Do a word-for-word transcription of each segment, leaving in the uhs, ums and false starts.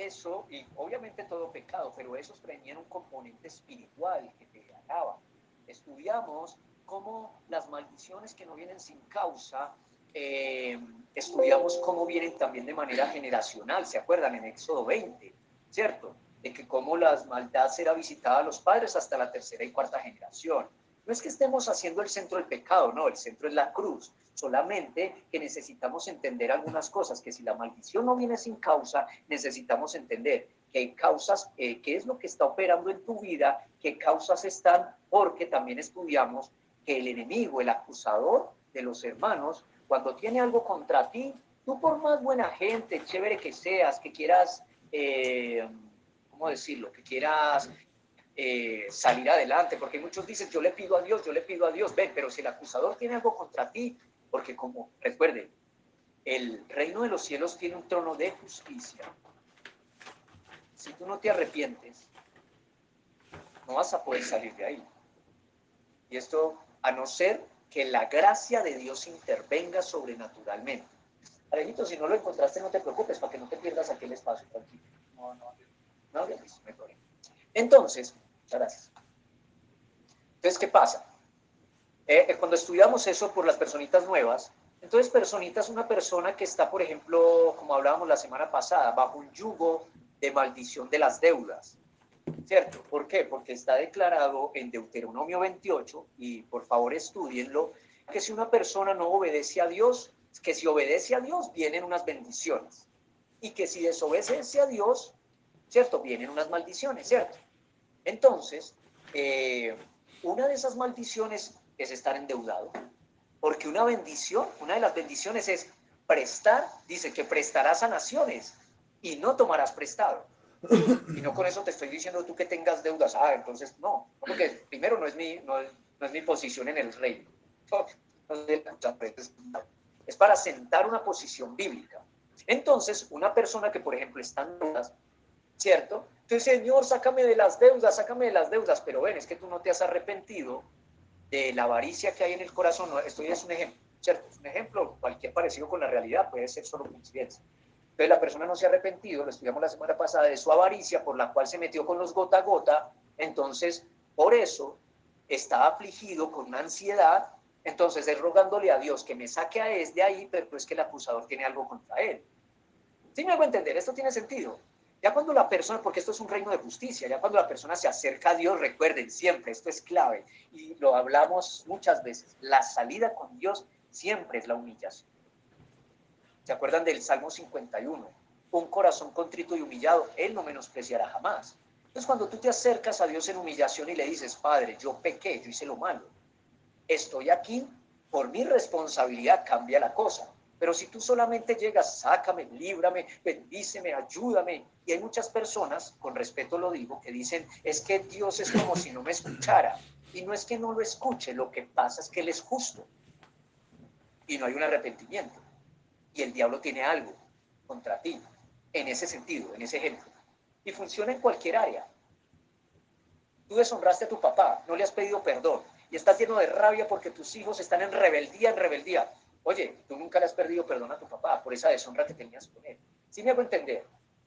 eso, y obviamente todo pecado, pero esos tenían un componente espiritual que te ganaba. Estudiamos cómo las maldiciones que no vienen sin causa, eh, estudiamos cómo vienen también de manera generacional, ¿se acuerdan? En Éxodo veinte, ¿cierto? De que cómo las maldades era visitada a los padres hasta la tercera y cuarta generación. No es que estemos haciendo el centro del pecado, no, el centro es la cruz. Solamente que necesitamos entender algunas cosas, que si la maldición no viene sin causa, necesitamos entender que hay causas, eh, qué es lo que está operando en tu vida, qué causas están, porque también estudiamos que el enemigo, el acusador de los hermanos, cuando tiene algo contra ti, tú por más buena gente, chévere que seas, que quieras, eh, ¿cómo decirlo? Que quieras eh, salir adelante, porque muchos dicen, yo le pido a Dios, yo le pido a Dios, ven, pero si el acusador tiene algo contra ti, porque como, recuerden, el reino de los cielos tiene un trono de justicia. Si tú no te arrepientes, no vas a poder salir de ahí. Y esto, a no ser que la gracia de Dios intervenga sobrenaturalmente. Alejito, si no lo encontraste, no te preocupes, para que no te pierdas aquel espacio, tranquilo. No, no, no, no, no hay problema. Entonces, muchas gracias. Entonces, ¿qué pasa? Eh, cuando estudiamos eso por las personitas nuevas, entonces personita es una persona que está, por ejemplo, como hablábamos la semana pasada, bajo un yugo de maldición de las deudas, ¿cierto? ¿Por qué? Porque está declarado en Deuteronomio veintiocho, y por favor estudienlo, que si una persona no obedece a Dios, que si obedece a Dios vienen unas bendiciones, y que si desobedece a Dios, ¿cierto? Vienen unas maldiciones, ¿cierto? Entonces, eh, una de esas maldiciones es estar endeudado, porque una bendición, una de las bendiciones es prestar, dice que prestarás a naciones y no tomarás prestado. Y no con eso te estoy diciendo tú que tengas deudas, ah, entonces no, porque primero no es mi, no es, no es mi posición en el reino. Es para sentar una posición bíblica. Entonces, una persona que, por ejemplo, está en deudas, ¿cierto? Entonces, Señor, sácame de las deudas, sácame de las deudas, pero ven, es que tú no te has arrepentido de la avaricia que hay en el corazón. Esto ya es un ejemplo, ¿cierto? Es un ejemplo, cualquier parecido con la realidad puede ser solo coincidencia. Entonces, la persona no se ha arrepentido, lo estudiamos la semana pasada, de su avaricia por la cual se metió con los gota a gota, entonces, por eso, está afligido con una ansiedad, entonces es rogándole a Dios que me saque a él de ahí, pero es que el acusador tiene algo contra él. ¿Sí me hago entender? ¿Esto tiene sentido? Ya cuando la persona, porque esto es un reino de justicia, ya cuando la persona se acerca a Dios, recuerden siempre, esto es clave, y lo hablamos muchas veces, la salida con Dios siempre es la humillación. ¿Se acuerdan del Salmo cincuenta y uno? Un corazón contrito y humillado, Él no menospreciará jamás. Entonces cuando tú te acercas a Dios en humillación y le dices, Padre, yo pequé, yo hice lo malo, estoy aquí, por mi responsabilidad cambia la cosa. Pero si tú solamente llegas, sácame, líbrame, bendíceme, ayúdame. Y hay muchas personas, con respeto lo digo, que dicen, es que Dios es como si no me escuchara. Y no es que no lo escuche, lo que pasa es que Él es justo. Y no hay un arrepentimiento. Y el diablo tiene algo contra ti, en ese sentido, en ese ejemplo. Y funciona en cualquier área. Tú deshonraste a tu papá, no le has pedido perdón y estás lleno de rabia porque tus hijos están en rebeldía, en rebeldía. Oye, tú nunca le has pedido perdón a tu papá por esa deshonra que tenías con él. ¿Sí me hago entender?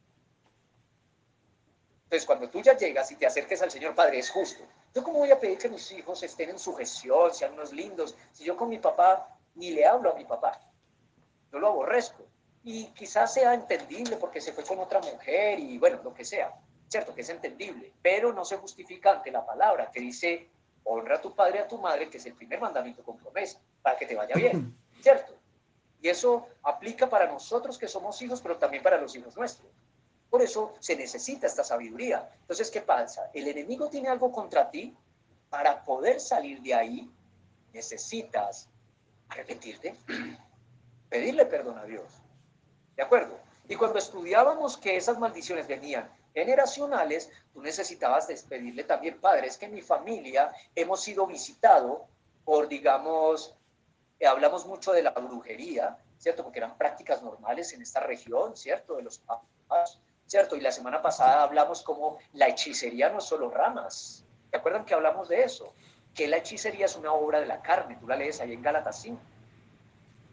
Entonces, cuando tú ya llegas y te acerques al Señor, Padre, es justo. ¿Yo cómo voy a pedir que mis hijos estén en sujeción, sean unos lindos, si yo con mi papá ni le hablo a mi papá? Yo lo aborrezco. Y quizás sea entendible porque se fue con otra mujer y bueno, lo que sea. Cierto que es entendible, pero no se justifica ante la palabra que dice, honra a tu padre y a tu madre, que es el primer mandamiento con promesa, para que te vaya bien, ¿cierto? Y eso aplica para nosotros que somos hijos, pero también para los hijos nuestros. Por eso se necesita esta sabiduría. Entonces, ¿qué pasa? El enemigo tiene algo contra ti. Para poder salir de ahí, necesitas arrepentirte, pedirle perdón a Dios. ¿De acuerdo? Y cuando estudiábamos que esas maldiciones venían generacionales, tú necesitabas despedirle también, Padre, es que en mi familia hemos sido visitados por, digamos, eh, hablamos mucho de la brujería, ¿cierto? Porque eran prácticas normales en esta región, ¿cierto? De los papás, ¿cierto? Y la semana pasada hablamos como la hechicería no es solo ramas. ¿Te acuerdan que hablamos de eso? Que la hechicería es una obra de la carne, tú la lees ahí en Gálatas cinco.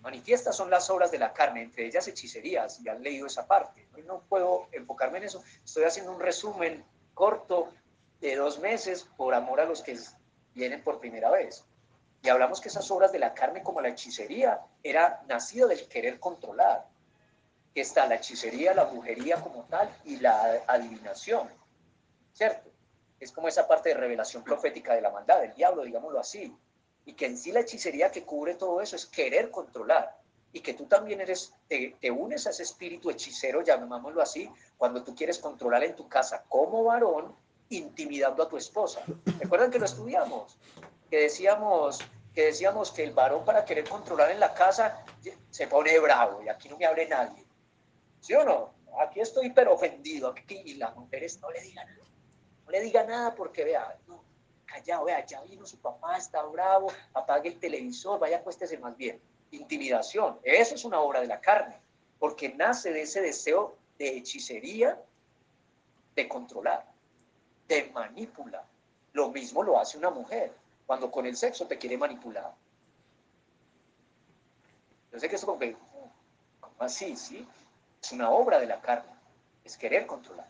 Manifiestas son las obras de la carne, entre ellas hechicerías, y han leído esa parte. Hoy no puedo enfocarme en eso, estoy haciendo un resumen corto de dos meses por amor a los que vienen por primera vez. Y hablamos que esas obras de la carne, como la hechicería, era nacida del querer controlar. Que está la hechicería, la brujería como tal y la adivinación, ¿cierto? Es como esa parte de revelación profética de la maldad, del diablo, digámoslo así. Y que en sí la hechicería que cubre todo eso es querer controlar. Y que tú también eres, te, te unes a ese espíritu hechicero, llamémoslo así, cuando tú quieres controlar en tu casa como varón, intimidando a tu esposa. ¿Recuerdan que lo estudiamos? Que decíamos, que decíamos que el varón para querer controlar en la casa se pone bravo y aquí no me hable nadie. ¿Sí o no? Aquí estoy pero ofendido. Aquí, y las mujeres no le digan nada. No le diga nada porque vea, no, callado, vea, ya vino su papá, está bravo, apague el televisor, vaya, acuéstese más bien. Intimidación, eso es una obra de la carne, porque nace de ese deseo de hechicería, de controlar, de manipular. Lo mismo lo hace una mujer cuando con el sexo te quiere manipular. Yo sé que eso como que, ¿cómo así? ¿Sí? Es una obra de la carne, es querer controlar.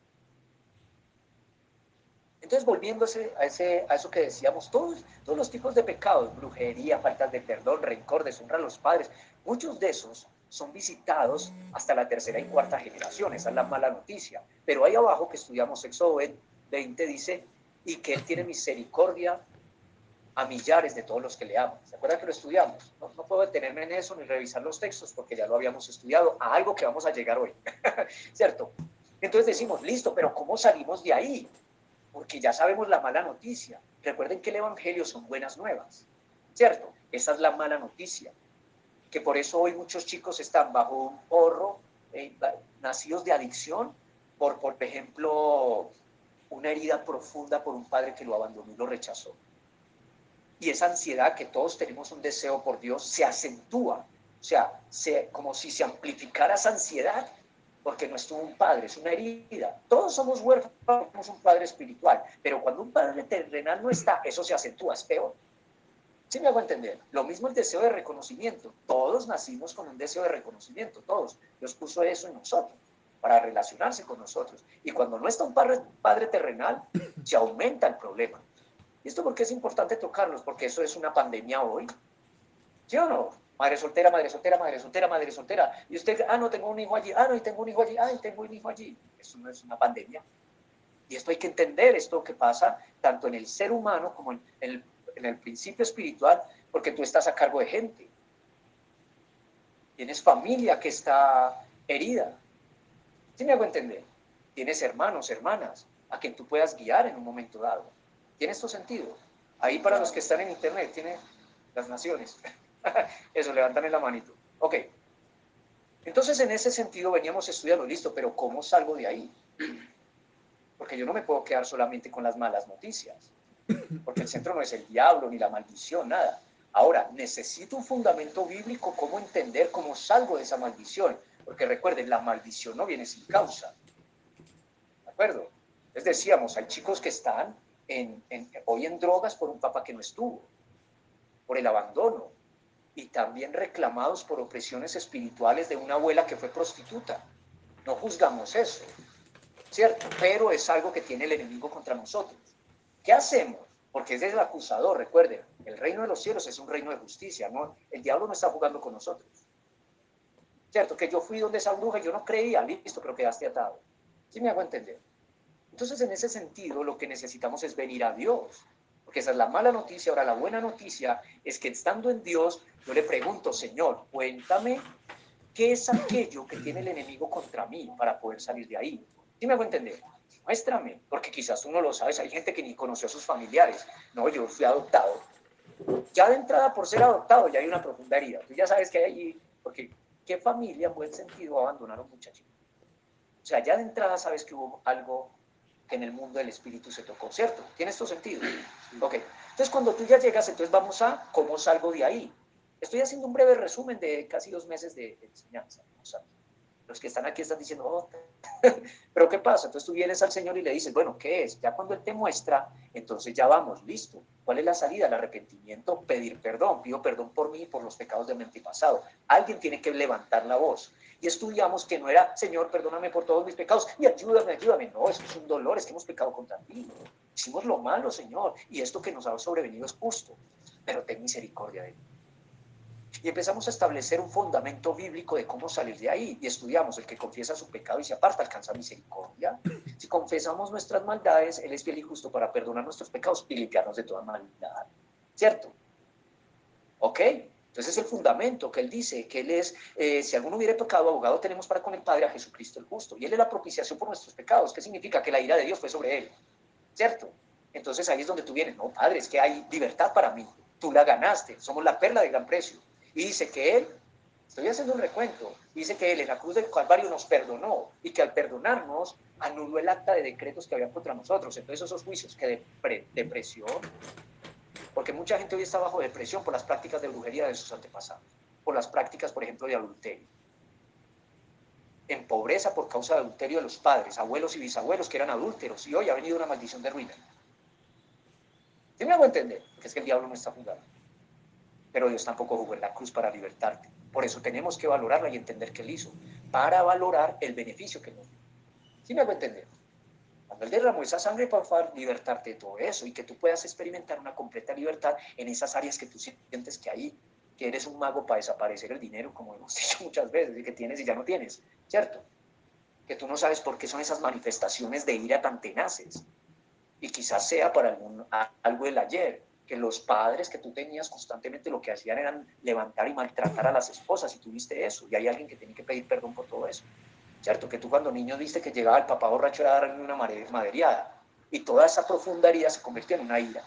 Entonces, volviéndose a, ese, a eso que decíamos, todos, todos los tipos de pecados, brujería, faltas de perdón, rencor, deshonra a los padres, muchos de esos son visitados hasta la tercera y cuarta generación, esa es la mala noticia. Pero ahí abajo que estudiamos Éxodo veinte dice, y que Él tiene misericordia a millares de todos los que le aman. ¿Se acuerdan que lo estudiamos? No, no puedo detenerme en eso ni revisar los textos porque ya lo habíamos estudiado, a algo que vamos a llegar hoy, ¿cierto? Entonces decimos, listo, pero ¿cómo salimos de ahí? Porque ya sabemos la mala noticia. Recuerden que el Evangelio son buenas nuevas, ¿cierto? Esa es la mala noticia, que por eso hoy muchos chicos están bajo un porro, eh, nacidos de adicción, por, por ejemplo, una herida profunda por un padre que lo abandonó y lo rechazó. Y esa ansiedad que todos tenemos un deseo por Dios se acentúa, o sea, se, como si se amplificara esa ansiedad porque no estuvo un padre, es una herida. Todos somos huérfanos, somos un padre espiritual, pero cuando un padre terrenal no está, eso se acentúa, es peor. ¿Sí me hago entender? Lo mismo el deseo de reconocimiento. Todos nacimos con un deseo de reconocimiento, todos. Dios puso eso en nosotros, para relacionarse con nosotros. Y cuando no está un padre, padre terrenal, se aumenta el problema. ¿Y esto por qué es importante tocarlos? Porque eso es una pandemia hoy. ¿Sí o no? Madre soltera, madre soltera, madre soltera, madre soltera. Y usted, ah, no, tengo un hijo allí, ah, no, y tengo un hijo allí, ah, y tengo un hijo allí. Eso no es una pandemia. Y esto hay que entender, esto que pasa tanto en el ser humano como en el, en el principio espiritual, porque tú estás a cargo de gente. Tienes familia que está herida. ¿Sí me hago entender? Tienes hermanos, hermanas, a quien tú puedas guiar en un momento dado. ¿Tiene esto sentido? Ahí para los que están en internet, tiene las naciones. Eso, levantan la manito. Ok. Entonces, en ese sentido veníamos estudiando, listo, pero ¿cómo salgo de ahí? Porque yo no me puedo quedar solamente con las malas noticias, porque el centro no es el diablo, ni la maldición, nada. Ahora, necesito un fundamento bíblico, cómo entender cómo salgo de esa maldición, porque recuerden, la maldición no viene sin causa, ¿de acuerdo? Les decíamos, hay chicos que están en, en, hoy en drogas por un papá que no estuvo, por el abandono, y también reclamados por opresiones espirituales de una abuela que fue prostituta. No juzgamos eso, ¿cierto? Pero es algo que tiene el enemigo contra nosotros. ¿Qué hacemos? Porque ese es el acusador, recuerden, el reino de los cielos es un reino de justicia, ¿no? El diablo no está jugando con nosotros. ¿Cierto? Que yo fui donde esa bruja y yo no creía, listo, pero quedaste atado. ¿Sí me hago entender? Entonces, en ese sentido, lo que necesitamos es venir a Dios. Porque esa es la mala noticia. Ahora, la buena noticia es que estando en Dios, yo le pregunto, Señor, cuéntame qué es aquello que tiene el enemigo contra mí para poder salir de ahí. ¿Sí me hago entender? Muéstrame, porque quizás tú no lo sabes. Hay gente que ni conoció a sus familiares. No, yo fui adoptado. Ya de entrada, por ser adoptado, ya hay una profunda herida. Tú ya sabes que hay allí, porque ¿qué familia en buen sentido va a abandonar a un muchachito? O sea, ya de entrada sabes que hubo algo que en el mundo del espíritu se tocó, ¿cierto? ¿Tiene esto sentido? Ok. Entonces, cuando tú ya llegas, entonces vamos a cómo salgo de ahí. Estoy haciendo un breve resumen de casi dos meses de, de enseñanza. Los que están aquí están diciendo, oh, pero ¿qué pasa? Entonces tú vienes al Señor y le dices, bueno, ¿qué es? Ya cuando Él te muestra, entonces ya vamos, listo. ¿Cuál es la salida? El arrepentimiento, pedir perdón. Pido perdón por mí y por los pecados de mi antepasado. Alguien tiene que levantar la voz. Y estudiamos que no era, Señor, perdóname por todos mis pecados y ayúdame, ayúdame. No, eso es un dolor, es que hemos pecado contra ti. Hicimos lo malo, Señor, y esto que nos ha sobrevenido es justo, pero ten misericordia de mí. Y empezamos a establecer un fundamento bíblico de cómo salir de ahí. Y estudiamos, el que confiesa su pecado y se aparta alcanza misericordia. Si confesamos nuestras maldades, Él es fiel y justo para perdonar nuestros pecados y limpiarnos de toda maldad. ¿Cierto? ¿Ok? Entonces es el fundamento que Él dice, que Él es, eh, si alguno hubiera pecado, abogado tenemos para con el Padre a Jesucristo el justo. Y Él es la propiciación por nuestros pecados. ¿Qué significa? Que la ira de Dios fue sobre Él. ¿Cierto? Entonces ahí es donde tú vienes. No, Padre, es que hay libertad para mí. Tú la ganaste. Somos la perla de gran precio. Y dice que Él, estoy haciendo un recuento, dice que Él en la cruz del Calvario nos perdonó y que al perdonarnos anuló el acta de decretos que había contra nosotros. Entonces esos juicios que de pre, depresión, porque mucha gente hoy está bajo depresión por las prácticas de brujería de sus antepasados, por las prácticas, por ejemplo, de adulterio. En pobreza por causa de adulterio de los padres, abuelos y bisabuelos que eran adúlteros, y hoy ha venido una maldición de ruina. ¿Sí me hago entender? Porque es que el diablo no está jugando. Pero Dios tampoco jugó en la cruz para libertarte. Por eso tenemos que valorarla y entender qué Él hizo, para valorar el beneficio que nos dio. ¿Sí me hago entender? Cuando Él derramó esa sangre para libertarte de todo eso y que tú puedas experimentar una completa libertad en esas áreas que tú sientes que ahí, que eres un mago para desaparecer el dinero, como hemos dicho muchas veces, y que tienes y ya no tienes, ¿cierto? Que tú no sabes por qué son esas manifestaciones de ira tan tenaces. Y quizás sea para algún, algo del ayer, que los padres que tú tenías constantemente lo que hacían eran levantar y maltratar a las esposas y tú viste eso, y hay alguien que tiene que pedir perdón por todo eso, ¿cierto? Que tú cuando niño viste que llegaba el papá borracho a darle una maderiada y toda esa profunda herida se convirtió en una ira.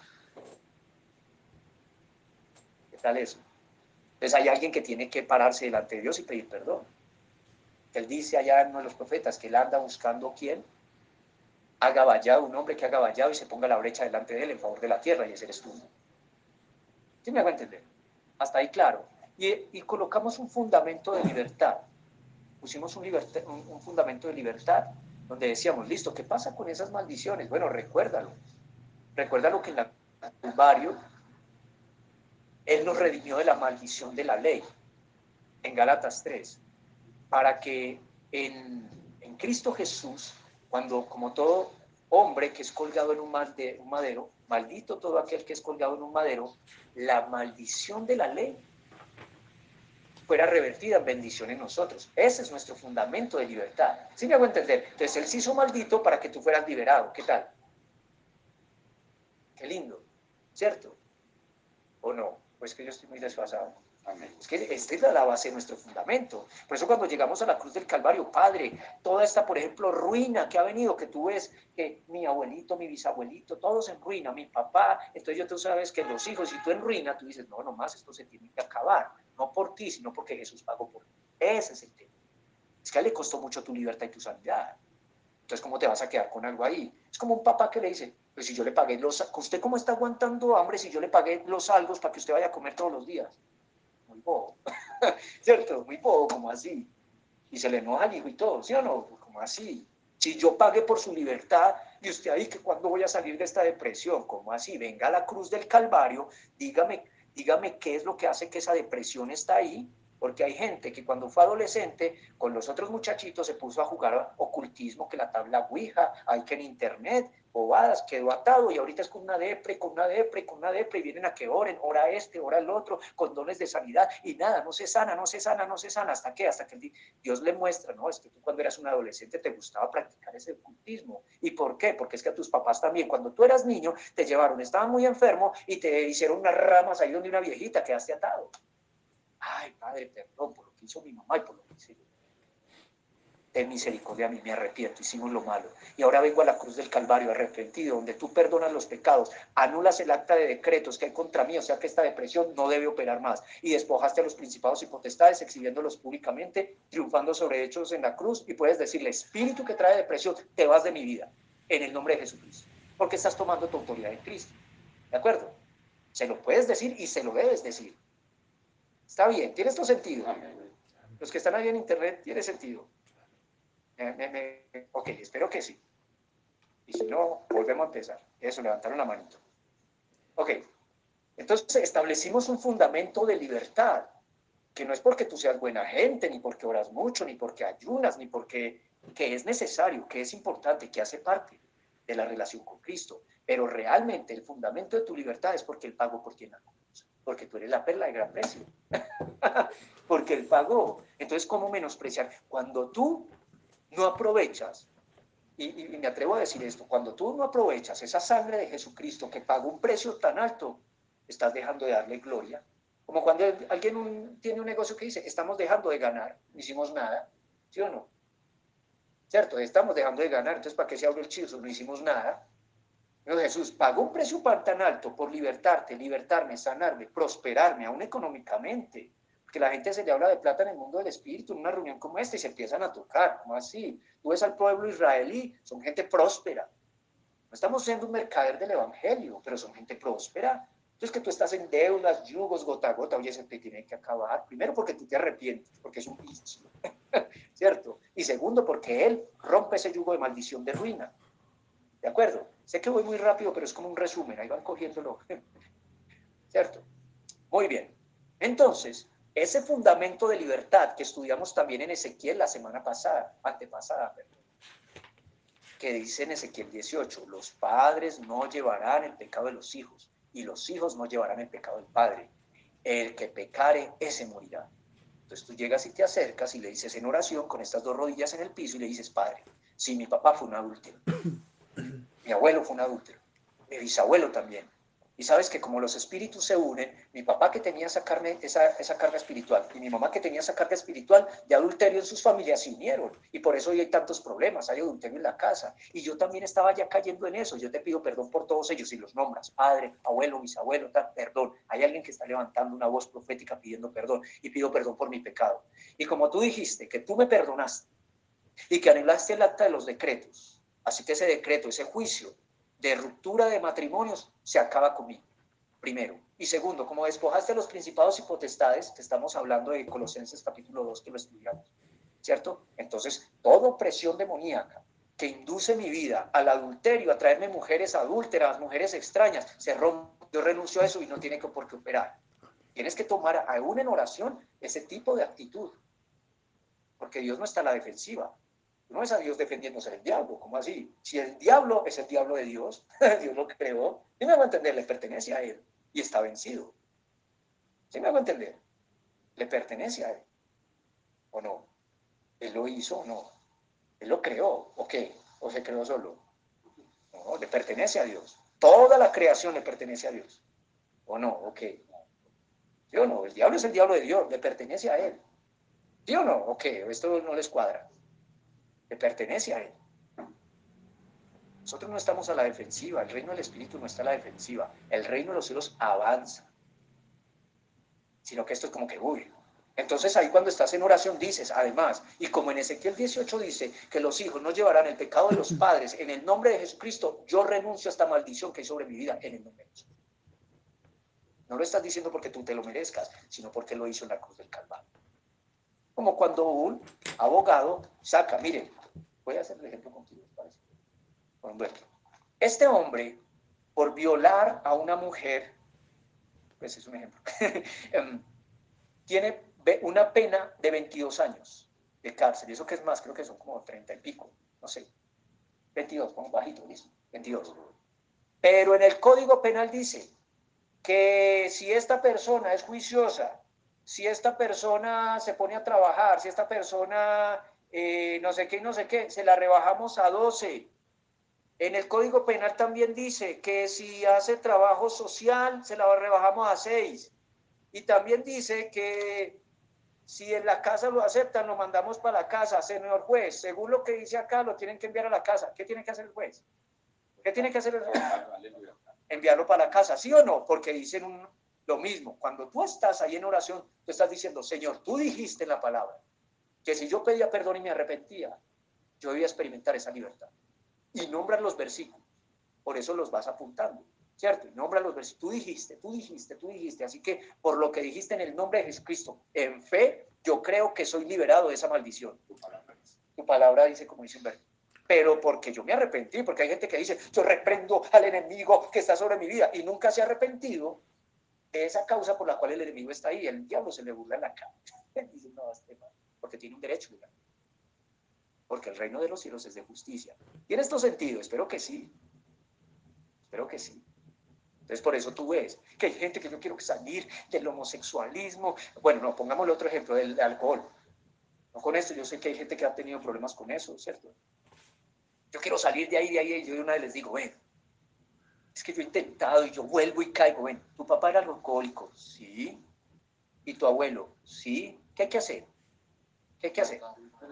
¿Qué tal eso? Entonces hay alguien que tiene que pararse delante de Dios y pedir perdón. Él dice allá en uno de los profetas que él anda buscando quién haga vallado, un hombre que haga vallado y se ponga la brecha delante de él en favor de la tierra, y ese eres tú. ¿Sí me hago entender? Hasta ahí claro. Y, y colocamos un fundamento de libertad. Pusimos un, libertad, un, un fundamento de libertad donde decíamos, listo, ¿qué pasa con esas maldiciones? Bueno, recuérdalo. Recuérdalo que en el Calvario Él nos redimió de la maldición de la ley, en Gálatas tres, para que en, en Cristo Jesús, cuando como todo hombre que es colgado en un, de, un madero, maldito todo aquel que es colgado en un madero, la maldición de la ley fuera revertida en bendición en nosotros. Ese es nuestro fundamento de libertad. ¿Sí me hago entender? Entonces Él se hizo maldito para que tú fueras liberado. ¿Qué tal? Qué lindo, ¿cierto? ¿O no? Pues que yo estoy muy desfasado. Amén. Es que esta es la base de nuestro fundamento. Por eso cuando llegamos a la cruz del Calvario, Padre, toda esta, por ejemplo, ruina que ha venido, que tú ves que mi abuelito, mi bisabuelito, todos en ruina, mi papá, entonces yo tú sabes que los hijos, si tú en ruina, tú dices, no, nomás esto se tiene que acabar, no por ti, sino porque Jesús pagó por ti. Ese es el tema. Es que a él le costó mucho tu libertad y tu sanidad. Entonces, ¿cómo te vas a quedar con algo ahí? Es como un papá que le dice, pues si yo le pagué los... ¿Usted cómo está aguantando hambre si yo le pagué los saldos para que usted vaya a comer todos los días? Muy bobo, ¿cierto? Muy bobo, como así. Y se le enoja al hijo y todo, ¿sí o no? Como así. Si yo pagué por su libertad, y usted ahí que cuándo voy a salir de esta depresión, ¿cómo así? Venga a la cruz del Calvario, dígame, dígame qué es lo que hace que esa depresión está ahí, porque hay gente que cuando fue adolescente, con los otros muchachitos se puso a jugar ocultismo, que la tabla Ouija, hay que en internet, bobadas, quedó atado y ahorita es con una depre, con una depre, con una depre y vienen a que oren, ora este, ora el otro, con dones de sanidad y nada, no se sana, no se sana, no se sana, ¿hasta qué? Hasta que Dios le muestra, no, es que tú cuando eras un adolescente te gustaba practicar ese ocultismo. ¿Y por qué? Porque es que a tus papás también, cuando tú eras niño, te llevaron, estaban muy enfermo y te hicieron unas ramas ahí donde una viejita, quedaste atado. Ay, Padre, perdón por lo que hizo mi mamá y por lo que hice yo. Ten misericordia a mí, me arrepiento, hicimos lo malo. Y ahora vengo a la cruz del Calvario arrepentido, donde tú perdonas los pecados, anulas el acta de decretos que hay contra mí, o sea que esta depresión no debe operar más. Y despojaste a los principados y potestades, exhibiéndolos públicamente, triunfando sobre hechos en la cruz, y puedes decirle, espíritu que trae depresión, te vas de mi vida, en el nombre de Jesucristo. Porque estás tomando tu autoridad en Cristo. ¿De acuerdo? Se lo puedes decir y se lo debes decir. Está bien, tiene esto sentido. Los que están ahí en internet, tiene sentido. Me, me, me, ok, espero que sí. Y si no, volvemos a empezar. Eso, levantaron la manito. Ok, entonces establecimos un fundamento de libertad, que no es porque tú seas buena gente, ni porque oras mucho, ni porque ayunas, ni porque que es necesario, que es importante, que hace parte de la relación con Cristo. Pero realmente el fundamento de tu libertad es porque Él pagó por ti en la cruz, porque tú eres la perla de gran precio. Porque Él pagó. Entonces, ¿cómo menospreciar? Cuando tú no aprovechas, y, y, y me atrevo a decir esto, cuando tú no aprovechas esa sangre de Jesucristo que pagó un precio tan alto, estás dejando de darle gloria. Como cuando alguien un, tiene un negocio que dice, estamos dejando de ganar, no hicimos nada, ¿sí o no? ¿Cierto? Estamos dejando de ganar, entonces ¿para qué se abre el chizo? No hicimos nada. Pero Jesús pagó un precio tan alto por libertarte, libertarme, sanarme, prosperarme, aún económicamente. Porque la gente se le habla de plata en el mundo del espíritu en una reunión como esta y se empiezan a tocar, ¿cómo así? Tú ves al pueblo israelí, son gente próspera. No estamos siendo un mercader del evangelio, pero son gente próspera. Entonces que tú estás en deudas, yugos, gota a gota, oye, se te tiene que acabar. Primero porque tú te arrepientes, porque es un vicio, ¿cierto? Y segundo porque Él rompe ese yugo de maldición, de ruina. ¿De acuerdo? Sé que voy muy rápido, pero es como un resumen, ahí van cogiéndolo, ¿cierto? Muy bien. Entonces, ese fundamento de libertad que estudiamos también en Ezequiel la semana pasada, antepasada, perdón, que dice en Ezequiel dieciocho, los padres no llevarán el pecado de los hijos, y los hijos no llevarán el pecado del padre. El que pecare, ese morirá. Entonces tú llegas y te acercas y le dices en oración, con estas dos rodillas en el piso, y le dices, Padre, si mi papá fue un adúltero, mi abuelo fue un adúltero, mi bisabuelo también. Y sabes que como los espíritus se unen, mi papá que tenía esa, carne, esa, esa carga espiritual y mi mamá que tenía esa carga espiritual de adulterio en sus familias se unieron. Y por eso hoy hay tantos problemas, hay adulterio en la casa. Y yo también estaba ya cayendo en eso. Yo te pido perdón por todos ellos y los nombras, padre, abuelo, bisabuelo, tal, perdón. Hay alguien que está levantando una voz profética pidiendo perdón y pido perdón por mi pecado. Y como tú dijiste que tú me perdonaste y que anulaste el acta de los decretos, así que ese decreto, ese juicio de ruptura de matrimonios se acaba conmigo, primero. Y segundo, como despojaste los principados y potestades, que estamos hablando de Colosenses capítulo dos, que lo estudiamos, ¿cierto? Entonces, toda opresión demoníaca que induce mi vida al adulterio, a traerme mujeres adúlteras, mujeres extrañas, se rompe. Yo renuncio a eso y no tiene que por qué operar. Tienes que tomar aún en oración ese tipo de actitud, porque Dios no está a la defensiva. No es a Dios defendiéndose del diablo, ¿cómo así? Si el diablo es el diablo de Dios, Dios lo creó, ¿sí me hago entender? Le pertenece a Él y está vencido. ¿Sí me hago entender? Le pertenece a Él, ¿o no? ¿Él lo hizo o no? ¿Él lo creó o qué? ¿O se creó solo? No, le pertenece a Dios. Toda la creación le pertenece a Dios, ¿o no? ¿O qué? ¿Sí o no? El diablo es el diablo de Dios, le pertenece a Él. ¿Sí o no? ¿O qué? Esto no les cuadra. Le pertenece a Él. Nosotros no estamos a la defensiva, el reino del Espíritu no está a la defensiva, el reino de los cielos avanza, sino que esto es como que, uy. Entonces ahí cuando estás en oración dices, además, y como en Ezequiel dieciocho dice que los hijos no llevarán el pecado de los padres, en el nombre de Jesucristo, yo renuncio a esta maldición que hay sobre mi vida en el nombre de Jesús. No lo estás diciendo porque tú te lo merezcas, sino porque lo hizo en la cruz del Calvario. Como cuando un abogado saca, miren, voy a hacer el ejemplo contigo, parece. Bueno, este hombre, por violar a una mujer, pues es un ejemplo, tiene una pena de veintidós años de cárcel. ¿Y eso qué es más? Creo que son como treinta y pico, no sé. veintidós, como bajito, listo, veintidós. Pero en el Código Penal dice que si esta persona es juiciosa, si esta persona se pone a trabajar, si esta persona eh, no sé qué y no sé qué, se la rebajamos a doce. En el Código Penal también dice que si hace trabajo social, se la rebajamos a seis. Y también dice que si en la casa lo aceptan, lo mandamos para la casa, señor juez. Según lo que dice acá, lo tienen que enviar a la casa. ¿Qué tiene que hacer el juez? ¿Qué tiene que hacer el juez? Enviarlo para la casa, ¿sí o no? Porque dicen un, lo mismo. Cuando tú estás ahí en oración, tú estás diciendo, Señor, tú dijiste en la palabra que si yo pedía perdón y me arrepentía, yo iba a experimentar esa libertad. Y nombran los versículos. Por eso los vas apuntando, ¿cierto? Y nombra los versículos. Tú dijiste, tú dijiste, tú dijiste. Así que por lo que dijiste en el nombre de Jesucristo, en fe, yo creo que soy liberado de esa maldición. Tu palabra dice como dice Humberto. Pero porque yo me arrepentí, porque hay gente que dice, yo reprendo al enemigo que está sobre mi vida y nunca se ha arrepentido de esa causa por la cual el enemigo está ahí. El diablo se le burla en la cara. Dice, no, este mal, porque tiene un derecho, ¿verdad? Porque el reino de los cielos es de justicia. ¿Tiene esto sentido? Espero que sí. Espero que sí. Entonces, por eso tú ves que hay gente que yo quiero salir del homosexualismo. Bueno, no, pongámosle otro ejemplo, del alcohol. No con esto, yo sé que hay gente que ha tenido problemas con eso, ¿cierto? Yo quiero salir de ahí, de ahí, y yo de una vez les digo, ven, es que yo he intentado y yo vuelvo y caigo, ven, tu papá era alcohólico, sí, y tu abuelo, sí, ¿qué hay que hacer? ¿Qué hay que hacer?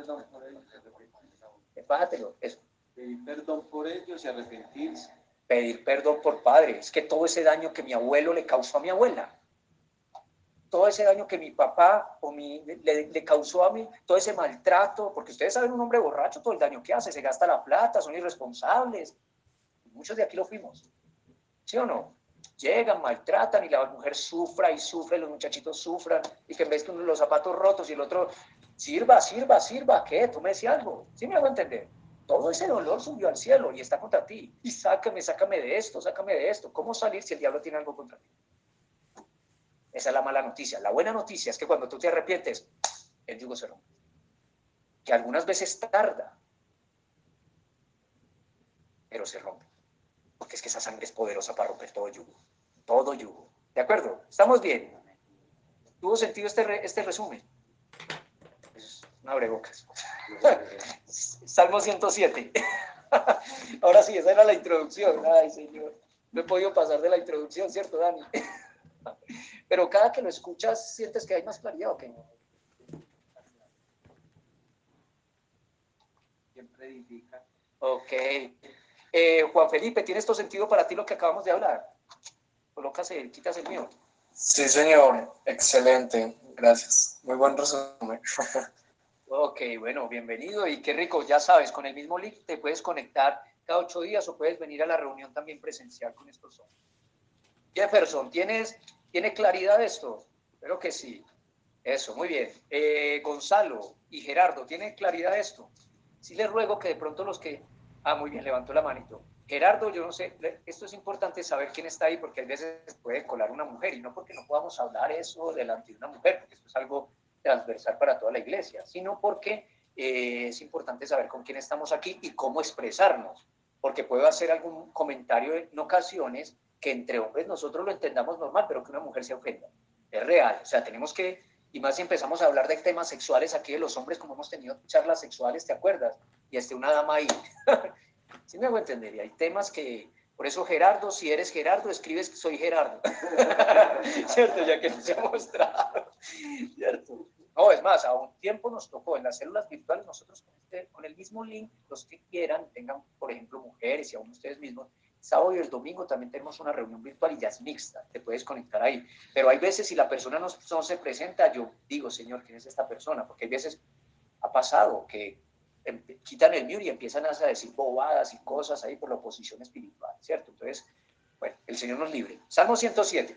Bájatelo, eso. Pedir perdón por ellos y arrepentirse. Pedir perdón por padre, es que todo ese daño que mi abuelo le causó a mi abuela, todo ese daño que mi papá o mi, le, le causó a mí, todo ese maltrato, porque ustedes saben un hombre borracho, todo el daño que hace, se gasta la plata, son irresponsables, muchos de aquí lo fuimos, ¿sí o no? Llegan, maltratan y la mujer sufra y sufre, los muchachitos sufran, y que en vez que uno los zapatos rotos y el otro, sirva, sirva, sirva, ¿qué? Tú me decías algo, ¿sí me hago entender? Todo ese dolor subió al cielo y está contra ti. Y sácame, sácame de esto, sácame de esto. ¿Cómo salir si el diablo tiene algo contra ti? Esa es la mala noticia. La buena noticia es que cuando tú te arrepientes, el yugo se rompe. Que algunas veces tarda, pero se rompe. Porque es que esa sangre es poderosa para romper todo yugo. Todo yugo. ¿De acuerdo? ¿Estamos bien? ¿Tuvo sentido este, re, este resumen? Es una abrebocas. Salmo ciento siete. Ahora sí, esa era la introducción. Ay, señor. No he podido pasar de la introducción, ¿cierto, Dani? Pero cada que lo escuchas, ¿sientes que hay más claridad o qué? Siempre edifica. Ok. Eh, Juan Felipe, ¿tiene esto sentido para ti lo que acabamos de hablar? Colócase, quitas el mío. Sí, señor. Excelente. Gracias. Muy buen resumen. Ok, bueno, bienvenido y qué rico. Ya sabes, con el mismo link te puedes conectar cada ocho días o puedes venir a la reunión también presencial con estos hombres. Jefferson, ¿tienes, ¿tiene claridad esto? Espero que sí. Eso, muy bien. Eh, Gonzalo y Gerardo, ¿tienen claridad esto? Sí les ruego que de pronto los que... Ah, muy bien, levantó la manito. Gerardo, yo no sé, esto es importante saber quién está ahí porque a veces puede colar una mujer y no porque no podamos hablar eso delante de una mujer, porque esto es algo transversal para toda la iglesia, sino porque eh, es importante saber con quién estamos aquí y cómo expresarnos, porque puedo hacer algún comentario en ocasiones que entre hombres nosotros lo entendamos normal, pero que una mujer se ofenda. Es real, o sea, tenemos que, y más si empezamos a hablar de temas sexuales aquí de los hombres, como hemos tenido charlas sexuales, ¿te acuerdas? Y esté una dama ahí. ¿Sí me hago entender? Y hay temas que, por eso Gerardo, si eres Gerardo, escribes que soy Gerardo. ¿Cierto? Ya que no se ha mostrado. ¿Cierto? No, es más, a un tiempo nos tocó en las células virtuales, nosotros con, este, con el mismo link, los que quieran, tengan, por ejemplo, mujeres y aún ustedes mismos, sábado y el domingo también tenemos una reunión virtual y ya es mixta, te puedes conectar ahí. Pero hay veces si la persona no, no se presenta, yo digo, Señor, ¿quién es esta persona? Porque hay veces ha pasado que quitan el mute y empiezan a decir bobadas y cosas ahí por la oposición espiritual, ¿cierto? Entonces, bueno, el Señor nos libre. Salmo ciento siete.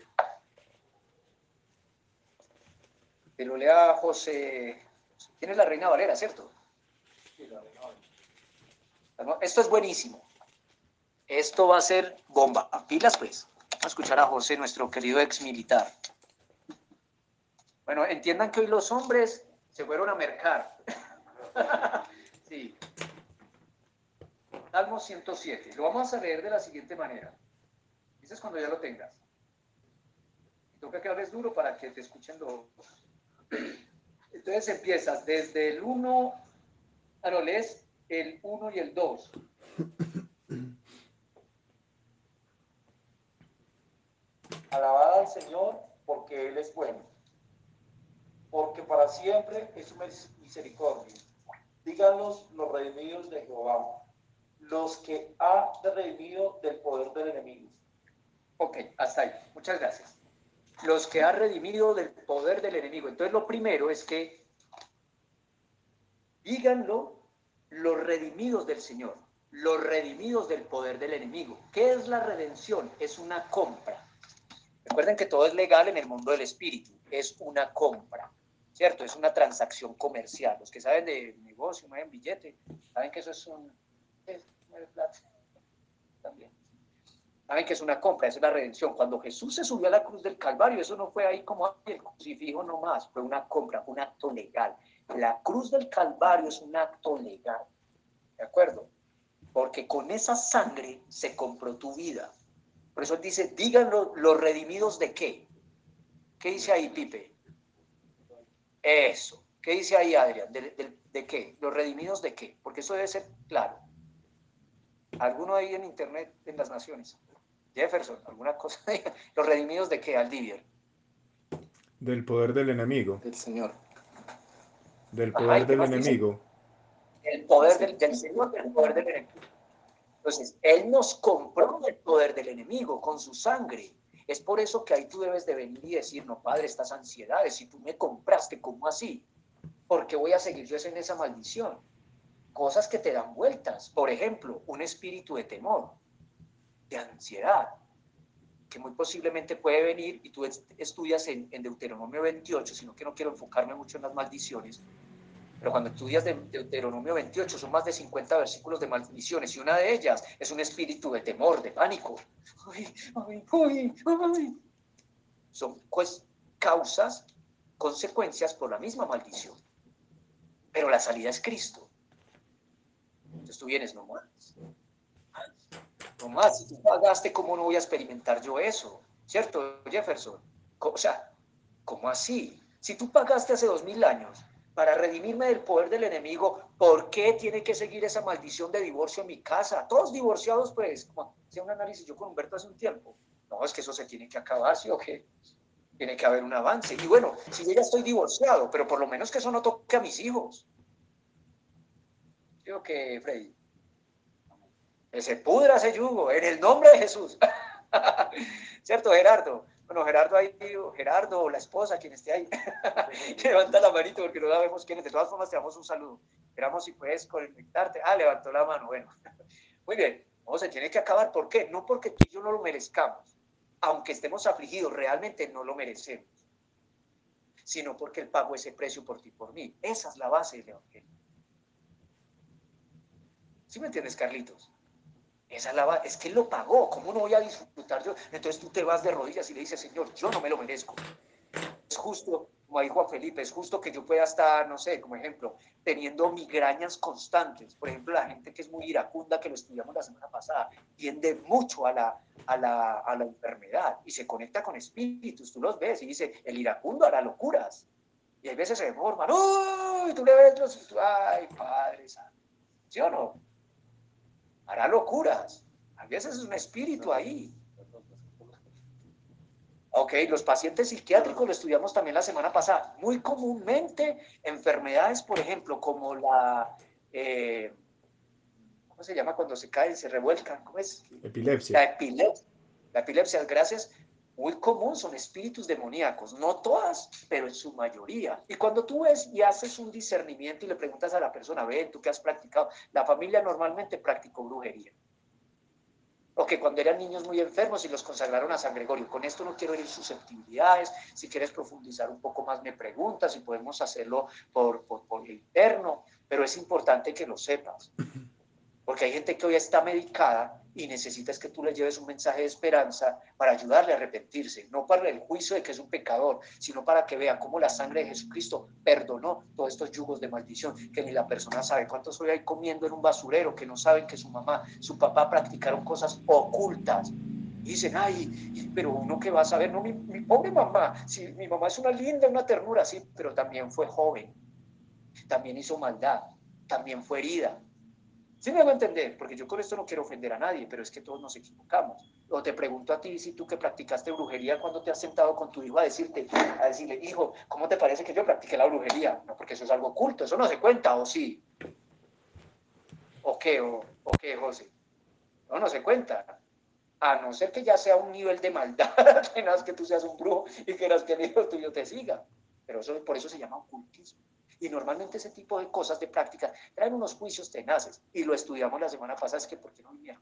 Pero lea José, tienes la Reina Valera, ¿cierto? Sí, la Reina Valera. Esto es buenísimo. Esto va a ser bomba. Pilas, pues. Vamos a escuchar a José, nuestro querido ex militar. Bueno, entiendan que hoy los hombres se fueron a mercar. Sí. Salmo ciento siete. Lo vamos a leer de la siguiente manera. Dices cuando ya lo tengas. Y toca que hables duro para que te escuchen los... Entonces empiezas desde el uno, ah, no, lees el uno y el dos. Alabad al Señor porque Él es bueno, porque para siempre es su misericordia. Díganlos los redimidos de Jehová, los que ha redimido del poder del enemigo. Ok, hasta ahí. Muchas gracias. Los que ha redimido del poder del enemigo. Entonces lo primero es que díganlo los redimidos del Señor, los redimidos del poder del enemigo. ¿Qué es la redención? Es una compra. Recuerden que todo es legal en el mundo del espíritu, es una compra. ¿cierto? Es una transacción comercial. Los que saben de negocio, mueven billete, saben que eso es un... Es, mueve plata también. Saben que es una compra, es una redención. Cuando Jesús se subió a la cruz del Calvario, eso no fue ahí como el crucifijo nomás, fue una compra, un acto legal. La cruz del Calvario es un acto legal, ¿de acuerdo? Porque con esa sangre se compró tu vida. Por eso dice, díganlo, los redimidos de qué. ¿Qué dice ahí, Pipe? Eso. ¿Qué dice ahí, Adrián? ¿De, de, de qué? ¿Los redimidos de qué? Porque eso debe ser claro. ¿Alguno ahí en internet, en las naciones? Jefferson, ¿alguna cosa? ¿Los redimidos de qué, Aldivier? Del poder del enemigo. Del Señor. Del Ajá, ¿y poder qué del más dice? enemigo. El poder del, del Señor, del poder del enemigo. Entonces, Él nos compró del poder del enemigo con su sangre. Es por eso que ahí tú debes de venir y decir, no, Padre, estas ansiedades, si tú me compraste, ¿cómo así? ¿Por qué voy a seguir yo en esa maldición? Cosas que te dan vueltas. Por ejemplo, un espíritu de temor, de ansiedad, que muy posiblemente puede venir, y tú estudias en, en Deuteronomio veintiocho, sino que no quiero enfocarme mucho en las maldiciones, pero cuando estudias de Deuteronomio veintiocho son más de cincuenta versículos de maldiciones, y una de ellas es un espíritu de temor, de pánico. Uy, uy, uy, uy. Son pues causas, consecuencias por la misma maldición. Pero la salida es Cristo. Entonces tú vienes, no más. No más, si tú pagaste, ¿cómo no voy a experimentar yo eso? ¿Cierto, Jefferson? O sea, ¿cómo así? Si tú pagaste hace dos mil años para redimirme del poder del enemigo, ¿por qué tiene que seguir esa maldición de divorcio en mi casa? Todos divorciados, pues, como hacía un análisis yo con Humberto hace un tiempo. No, es que eso se tiene que acabar, ¿sí o qué? Tiene que haber un avance. Y bueno, si yo ya estoy divorciado, pero por lo menos que eso no toque a mis hijos. ¿Sí o qué, Freddy? Que se pudra ese yugo, en el nombre de Jesús. ¿Cierto, Gerardo? Bueno, Gerardo ahí, Gerardo o la esposa, quien esté ahí, que levanta la manito porque no sabemos quién es. De todas formas, te damos un saludo. Esperamos si puedes conectarte. Ah, levantó la mano. Bueno, muy bien. No, se tiene que acabar. ¿Por qué? No porque tú y yo no lo merezcamos. Aunque estemos afligidos, realmente no lo merecemos. Sino porque Él pagó ese precio por ti y por mí. Esa es la base del Evangelio. ¿Sí me entiendes, Carlitos? Esa es, la, es que Él lo pagó, ¿cómo no voy a disfrutar yo? Entonces tú te vas de rodillas y le dices, Señor, yo no me lo merezco. Es justo, como dijo Juan Felipe, es justo que yo pueda estar, no sé, como ejemplo, teniendo migrañas constantes. Por ejemplo, la gente que es muy iracunda, que lo estudiamos la semana pasada, tiende mucho a la, a la, a la enfermedad y se conecta con espíritus. Tú los ves y dice, el iracundo hará locuras. Y hay veces se deforman, ¡uy! Tú le ves los, ¡ay, Padre Santo! ¿Sí o no? Hará locuras. A veces es un espíritu ahí. Ok, los pacientes psiquiátricos lo estudiamos también la semana pasada. Muy comúnmente enfermedades, por ejemplo, como la, eh, ¿cómo se llama cuando se caen, se revuelcan? ¿Cómo es? Epilepsia. La epilepsia. La epilepsia, gracias, muy común, son espíritus demoníacos. No todas, pero en su mayoría. Y cuando tú ves y haces un discernimiento y le preguntas a la persona, ve, ¿tú qué has practicado? La familia normalmente practicó brujería. O que cuando eran niños muy enfermos y los consagraron a San Gregorio. Con esto no quiero herir susceptibilidades. Si quieres profundizar un poco más, me preguntas si podemos hacerlo por, por, por interno, pero es importante que lo sepas. Porque hay gente que hoy está medicada y necesitas que tú le lleves un mensaje de esperanza para ayudarle a arrepentirse, no para el juicio de que es un pecador, sino para que vea cómo la sangre de Jesucristo perdonó todos estos yugos de maldición que ni la persona sabe. ¿Cuántos hoy hay comiendo en un basurero que no saben que su mamá, su papá practicaron cosas ocultas? Y dicen, ay, pero uno que va a saber, no, mi, mi pobre mamá, si mi mamá es una linda, una ternura, sí, pero también fue joven, también hizo maldad, también fue herida. ¿Sí me hago entender? Porque yo con esto no quiero ofender a nadie, pero es que todos nos equivocamos. O te pregunto a ti, si tú que practicaste brujería, ¿cuándo te has sentado con tu hijo a decirte, a decirle, hijo, ¿cómo te parece que yo practiqué la brujería? No, porque eso es algo oculto, eso no se cuenta, ¿o sí? ¿O qué, o, o qué, José? No, no se cuenta. A no ser que ya sea un nivel de maldad, tenaz que tú seas un brujo y quieras que el hijo tuyo te siga. Pero eso, por eso se llama ocultismo. Y normalmente ese tipo de cosas, de prácticas, traen unos juicios tenaces. Y lo estudiamos la semana pasada, es que ¿por qué no vinieron?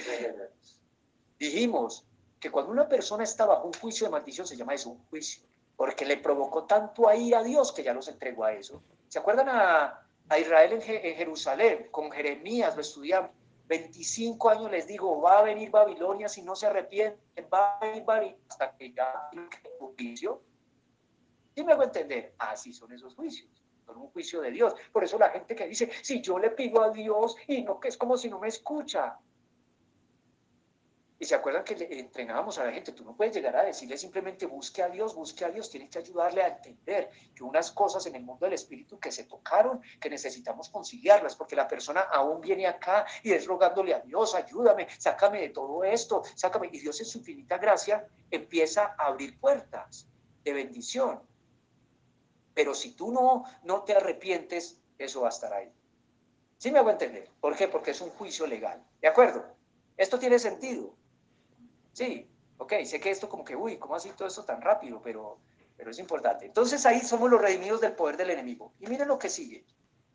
Dijimos que cuando una persona está bajo un juicio de maldición, se llama eso un juicio. porque le provocó tanto a ir a Dios que ya los entregó a eso. ¿Se acuerdan a, a Israel en, en Jerusalén? Con Jeremías lo estudiamos. veinticinco años les digo, va a venir Babilonia si no se arrepienten, va a venir Babilonia hasta que ya un juicio. ¿Sí me hago entender? Así son esos juicios. Son un juicio de Dios. Por eso la gente que dice, si yo le pido a Dios y no, que es como si no me escucha. Y se acuerdan que le entrenábamos a la gente, tú no puedes llegar a decirle simplemente busque a Dios, busque a Dios, tienes que ayudarle a entender que unas cosas en el mundo del espíritu que se tocaron, que necesitamos conciliarlas, porque la persona aún viene acá y es rogándole a Dios, ayúdame, sácame de todo esto, sácame, y Dios en su infinita gracia empieza a abrir puertas de bendición. Pero si tú no, no te arrepientes, eso va a estar ahí. ¿Sí me hago entender? ¿Por qué? Porque es un juicio legal. ¿De acuerdo? Esto tiene sentido. Sí, ok, sé que esto como que, uy, ¿cómo así todo esto tan rápido? Pero, pero es importante. Entonces ahí somos los redimidos del poder del enemigo. Y miren lo que sigue.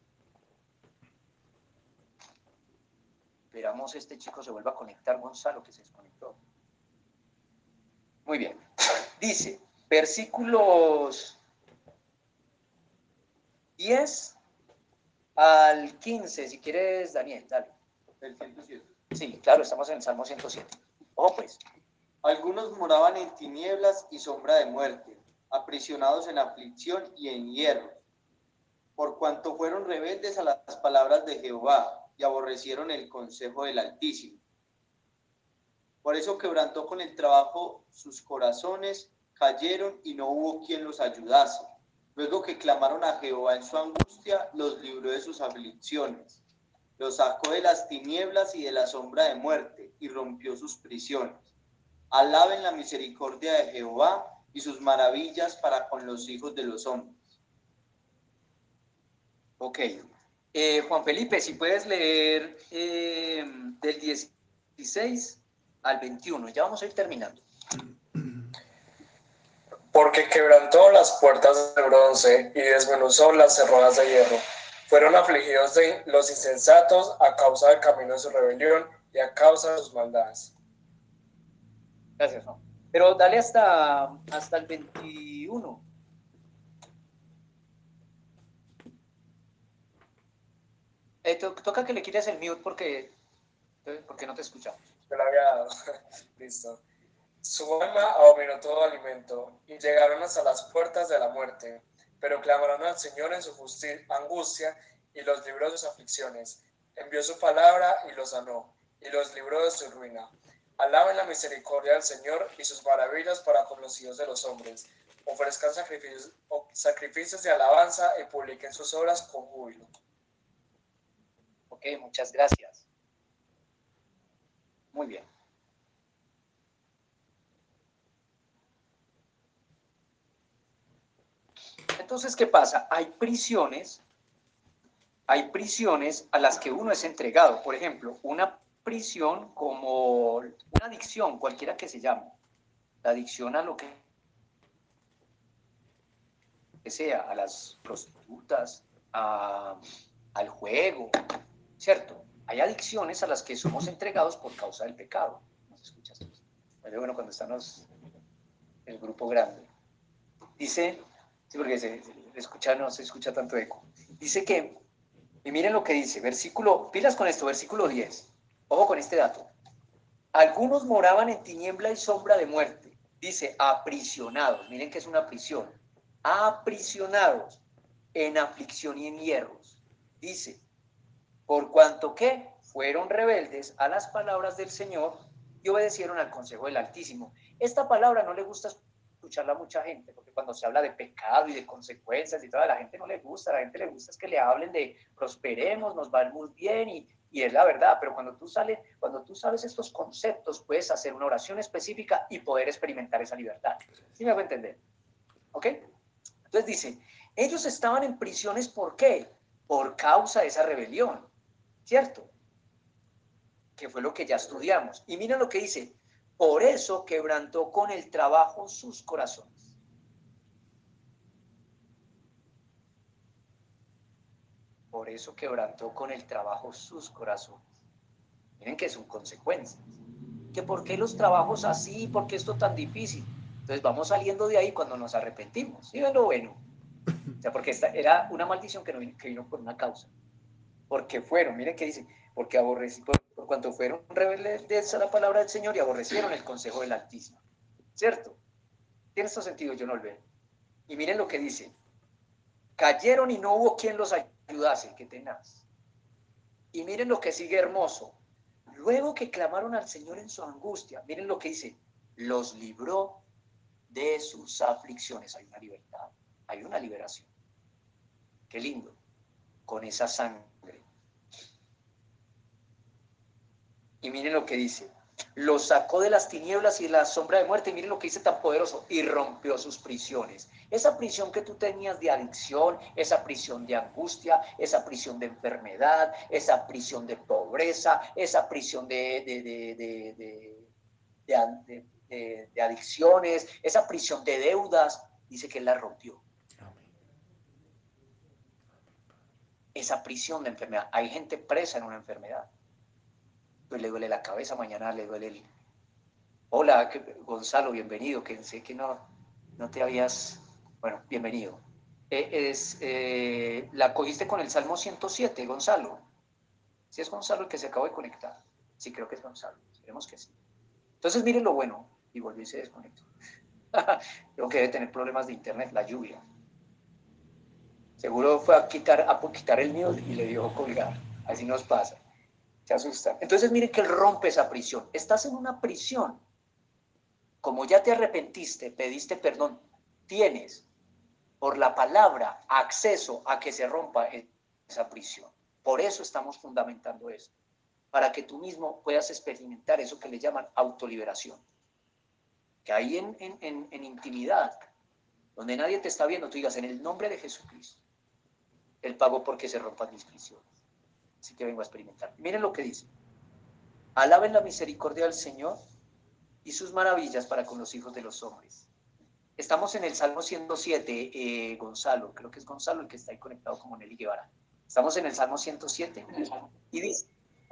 Esperamos este chico se vuelva a conectar, Gonzalo, que se desconectó. Muy bien. Dice, versículos diez al quince, si quieres, Daniel, dale. El ciento siete. Sí, claro, estamos en el Salmo ciento siete. Ojo, pues. Algunos moraban en tinieblas y sombra de muerte, aprisionados en aflicción y en hierro, por cuanto fueron rebeldes a las palabras de Jehová y aborrecieron el consejo del Altísimo. Por eso quebrantó con el trabajo sus corazones, cayeron y no hubo quien los ayudase. Luego que clamaron a Jehová en su angustia, los libró de sus aflicciones. Los sacó de las tinieblas y de la sombra de muerte y rompió sus prisiones. Alaben la misericordia de Jehová y sus maravillas para con los hijos de los hombres. Ok. Eh, Juan Felipe, si puedes leer eh, del dieciséis al veintiuno. Ya vamos a ir terminando. Porque quebrantó las puertas de bronce y desmenuzó las cerraduras de hierro. Fueron afligidos de los insensatos a causa del camino de su rebelión y a causa de sus maldades. Gracias, Juan. Pero dale hasta, hasta el veintiuno. Eh, to, toca que le quites el mute porque, porque no te escuchamos. Yo le había dado. Listo. Su alma abominó todo alimento y llegaron hasta las puertas de la muerte, pero clamaron al Señor en su angustia y los libró de sus aflicciones. Envió su palabra y los sanó y los libró de su ruina. Alaben la misericordia del Señor y sus maravillas para con los hijos de los hombres. Ofrezcan sacrificios, sacrificios de alabanza y publiquen sus obras con júbilo. Ok, muchas gracias. Muy bien. Entonces, ¿qué pasa? Hay prisiones, hay prisiones a las que uno es entregado. Por ejemplo, una prisión como una adicción, cualquiera que se llame. La adicción a lo que sea, a las prostitutas, a, al juego, ¿cierto? Hay adicciones a las que somos entregados por causa del pecado. ¿No se escucha esto? Bueno, cuando están los, el grupo grande. Dice, sí, porque se, se escucha, no se escucha tanto eco. Dice que, y miren lo que dice, versículo, pilas con esto, versículo diez. Ojo con este dato. Algunos moraban en tiniebla y sombra de muerte. Dice, aprisionados. Miren que es una prisión. Aprisionados en aflicción y en hierros. Dice, por cuanto que fueron rebeldes a las palabras del Señor y obedecieron al consejo del Altísimo. Esta palabra no le gusta escucharla a mucha gente, porque cuando se habla de pecado y de consecuencias y toda la gente no le gusta, a la gente le gusta es que le hablen de prosperemos, nos va muy bien y, y es la verdad, pero cuando tú, sales, cuando tú sabes estos conceptos puedes hacer una oración específica y poder experimentar esa libertad. ¿Sí me hago entender? ¿Ok? Entonces dice, ellos estaban en prisiones, ¿por qué? Por causa de esa rebelión, ¿cierto? Que fue lo que ya estudiamos. Y miren lo que dice, por eso quebrantó con el trabajo sus corazones. Por eso quebrantó con el trabajo sus corazones. Miren que son consecuencias. Que por qué los trabajos así, por qué esto tan difícil. Entonces vamos saliendo de ahí cuando nos arrepentimos. ¿Sí ven lo bueno? O sea, porque esta era una maldición que, no vino, que vino por una causa. Porque fueron, miren qué dice, porque aborrecieron, por, por cuanto fueron rebeldes a la palabra del Señor y aborrecieron el consejo del Altísimo. ¿Cierto? Tiene estos sentidos, yo no lo veo. Y miren lo que dice. Cayeron y no hubo quien los ayudase, qué tenaz. Y miren lo que sigue hermoso. Luego que clamaron al Señor en su angustia, miren lo que dice, los libró de sus aflicciones. Hay una libertad, hay una liberación. Qué lindo, con esa sangre. Y miren lo que dice, los sacó de las tinieblas y de la sombra de muerte, y miren lo que dice tan poderoso, y rompió sus prisiones. Esa prisión que tú tenías de adicción, esa prisión de angustia, esa prisión de enfermedad, esa prisión de pobreza, esa prisión de, de, de, de, de, de, de, de adicciones, esa prisión de deudas, dice que él la rompió. Esa prisión de enfermedad. Hay gente presa en una enfermedad. Pues le duele la cabeza, mañana le duele el... Hola, Gonzalo, bienvenido, que sé que no, no te habías... Bueno, bienvenido. Eh, es, eh, ¿la cogiste con el Salmo ciento siete, Gonzalo? ¿Sí es Gonzalo el que se acabó de conectar? Sí, creo que es Gonzalo, esperemos que sí. Entonces miren lo bueno, y volvió y se desconectó. Creo que debe tener problemas de internet, la lluvia. Seguro fue a quitar, a quitar el mute y le dio colgar, así nos pasa. Se asusta. Entonces miren que él rompe esa prisión. Estás en una prisión. Como ya te arrepentiste, pediste perdón, tienes por la palabra acceso a que se rompa esa prisión. Por eso estamos fundamentando esto. Para que tú mismo puedas experimentar eso que le llaman autoliberación. Que ahí en, en, en, en intimidad, donde nadie te está viendo, tú digas, en el nombre de Jesucristo, Él pagó porque se rompan mis prisiones. Así que vengo a experimentar. Miren lo que dice. Alaben la misericordia del Señor y sus maravillas para con los hijos de los hombres. Estamos en el Salmo ciento siete, eh, Gonzalo, creo que es Gonzalo el que está ahí conectado como Nelly Guevara. Estamos en el Salmo ciento siete y dice,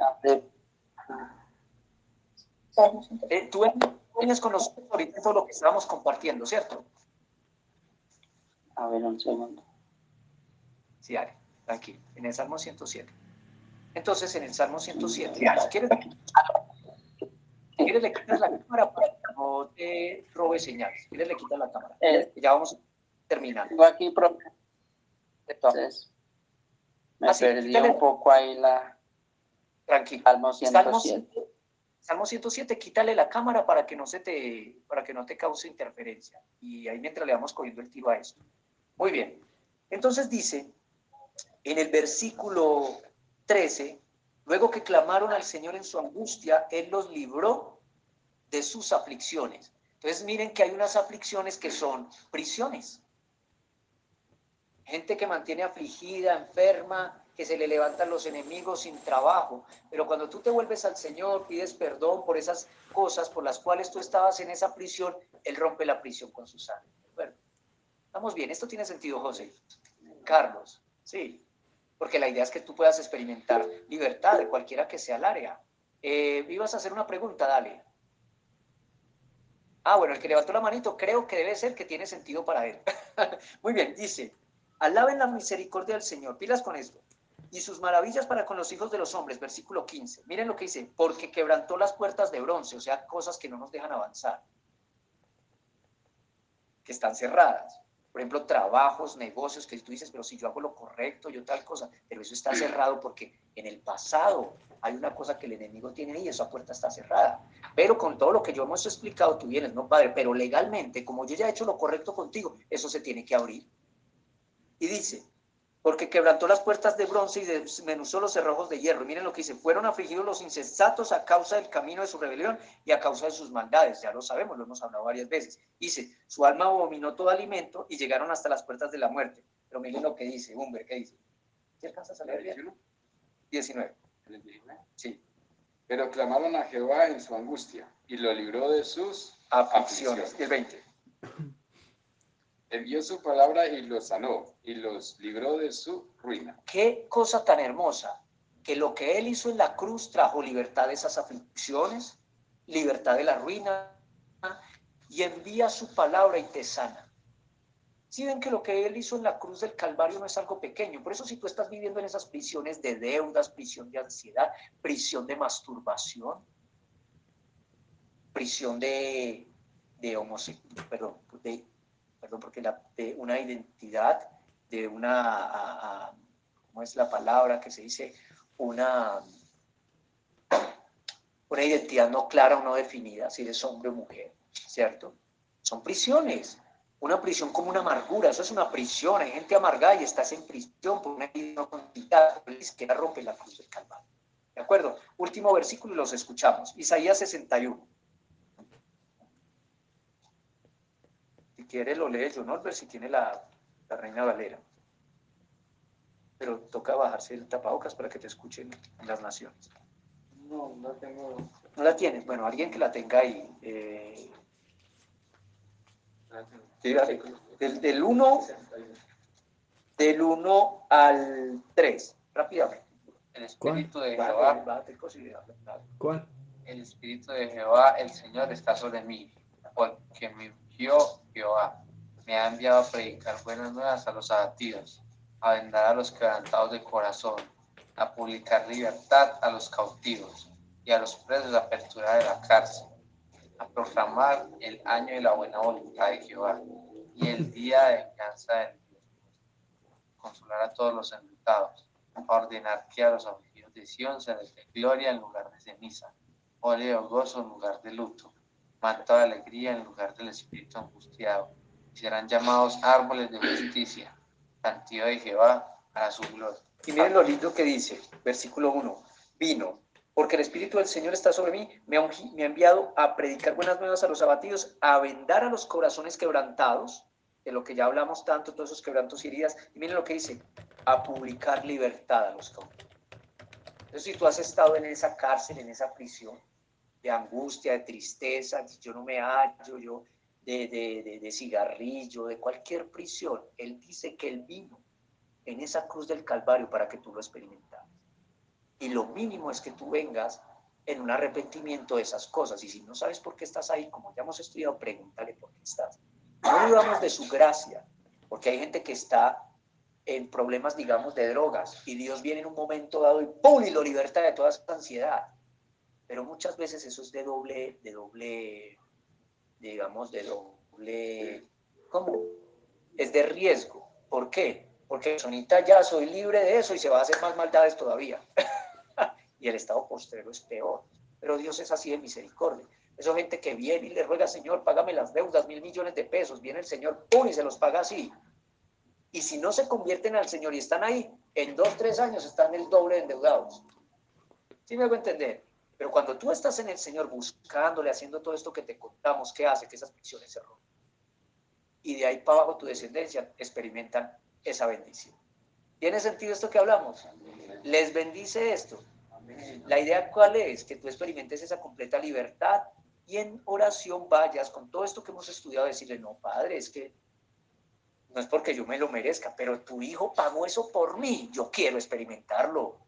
eh, tú vienes con nosotros ahorita todo lo que estábamos compartiendo, ¿cierto? A ver, un segundo. Sí, dale, tranquilo, en el Salmo ciento siete. Entonces, en el Salmo ciento siete, si quieres, si quieres le quitas la cámara para que no te robe señales. Si quieres le quitas la cámara. Eh, ya vamos terminando. Tengo aquí, profe. Entonces, me ah, sí, perdí quítale, un poco ahí la tranquilo. Salmo ciento siete. Salmo, Salmo ciento siete, quítale la cámara para que no se te, para que no te cause interferencia. Y ahí mientras le vamos cogiendo el tiro a esto. Muy bien. Entonces dice, en el versículo trece, luego que clamaron al Señor en su angustia, Él los libró de sus aflicciones. Entonces miren que hay unas aflicciones que son prisiones. Gente que mantiene afligida, enferma, que se le levantan los enemigos sin trabajo. Pero cuando tú te vuelves al Señor, pides perdón por esas cosas por las cuales tú estabas en esa prisión, Él rompe la prisión con su sangre. Bueno, estamos bien, esto tiene sentido, José. Carlos, sí, porque la idea es que tú puedas experimentar libertad de cualquiera que sea el área. Eh, ibas a hacer una pregunta, dale. Ah, bueno, el que levantó la manito creo que debe ser que tiene sentido para él. Muy bien, dice, alaben la misericordia del Señor, pilas con esto, y sus maravillas para con los hijos de los hombres, versículo quince. Miren lo que dice, porque quebrantó las puertas de bronce, o sea, cosas que no nos dejan avanzar, que están cerradas. Por ejemplo, trabajos, negocios, que tú dices, pero si yo hago lo correcto, yo tal cosa, pero eso está cerrado porque en el pasado hay una cosa que el enemigo tiene ahí, esa puerta está cerrada. Pero con todo lo que yo hemos explicado, tú vienes, no, padre, pero legalmente, como yo ya he hecho lo correcto contigo, eso se tiene que abrir. Y dice, porque quebrantó las puertas de bronce y desmenuzó los cerrojos de hierro. Y miren lo que dice, fueron afligidos los insensatos a causa del camino de su rebelión y a causa de sus maldades. Ya lo sabemos, lo hemos hablado varias veces. Dice, su alma abominó todo alimento y llegaron hasta las puertas de la muerte. Pero miren lo que dice, Humber, ¿qué dice? ¿Sí alcanzas a leer bien? diecinueve. Sí. Pero clamaron a Jehová en su angustia y lo libró de sus aflicciones. aflicciones. Y el veinte. Envió su palabra y los sanó y los libró de su ruina. Qué cosa tan hermosa, que lo que él hizo en la cruz trajo libertad de esas aflicciones, libertad de la ruina, y envía su palabra y te sana. Si ven que lo que Él hizo en la cruz del Calvario no es algo pequeño. Por eso si tú estás viviendo en esas prisiones de deudas, prisión de ansiedad, prisión de masturbación, prisión de, de homosexualidad, perdón, de, perdón, porque la, de una identidad, de una, a, a, ¿cómo es la palabra que se dice? Una, una identidad no clara o no definida, si eres hombre o mujer, ¿cierto? Son prisiones. Una prisión como una amargura, eso es una prisión. Hay gente amargada y estás en prisión por una vida no conquistada, ni siquiera rompe la cruz del Calvario. ¿De acuerdo? Último versículo y los escuchamos. Isaías sesenta y uno. Si quiere lo lee yo, ¿no? Si tiene la, la Reina Valera. Pero toca bajarse el tapabocas para que te escuchen en las naciones. No, no tengo. ¿No la tienes? Bueno, alguien que la tenga ahí. Eh... Sí, dale. Del, del uno del uno al tres, rápidamente. El espíritu de Bájate, Jehová, bájate el coso y dale, dale. ¿Cuál? el espíritu de Jehová, el Señor está sobre mí, porque me ungió Jehová. Me ha enviado a predicar buenas nuevas a los abatidos, a vendar a los quebrantados de corazón, a publicar libertad a los cautivos y a los presos apertura de la cárcel, a proclamar el año de la buena voluntad de Jehová y el día de venganza del Dios nuestro, consolar a todos los enlutados, a ordenar que a los afligidos de Sión se les dé gloria en lugar de ceniza, óleo de gozo en lugar de luto, manto de alegría en lugar del espíritu angustiado, y serán llamados árboles de justicia, plantío de Jehová para su gloria. Y miren lo lindo que dice, versículo uno, vino, porque el Espíritu del Señor está sobre mí, me ha, ungi, me ha enviado a predicar buenas nuevas a los abatidos, a vendar a los corazones quebrantados, de lo que ya hablamos tanto, todos esos quebrantos y heridas, y miren lo que dice, a publicar libertad a los cautivos. Entonces, si tú has estado en esa cárcel, en esa prisión, de angustia, de tristeza, yo no me hallo, yo de, de, de, de cigarrillo, de cualquier prisión, Él dice que Él vino en esa cruz del Calvario para que tú lo experimentaras. Y lo mínimo es que tú vengas en un arrepentimiento de esas cosas. Y si no sabes por qué estás ahí, como ya hemos estudiado, pregúntale por qué estás. No dudamos de su gracia, porque hay gente que está en problemas, digamos, de drogas, y Dios viene en un momento dado y ¡pum! Y lo liberta de toda esa ansiedad. Pero muchas veces eso es de doble, de doble, digamos, de doble, ¿cómo? Es de riesgo. ¿Por qué? Porque sonita ya soy libre de eso y se va a hacer más maldades todavía. Y el estado postrero es peor. Pero Dios es así de misericordia. Esa gente que viene y le ruega, Señor, págame las deudas, mil millones de pesos. Viene el Señor, ¡pum! Y se los paga así. Y si no se convierten al Señor y están ahí, en dos, tres años están el doble de endeudados. ¿Sí me hago entender? Pero cuando tú estás en el Señor buscándole, haciendo todo esto que te contamos, ¿qué hace? Que esas prisiones se rompan. Y de ahí para abajo tu descendencia experimentan esa bendición. ¿Tiene sentido esto que hablamos? Les bendice esto. La idea cuál es, que tú experimentes esa completa libertad y en oración vayas con todo esto que hemos estudiado a decirle, no, Padre, es que no es porque yo me lo merezca, pero tu hijo pagó eso por mí, yo quiero experimentarlo.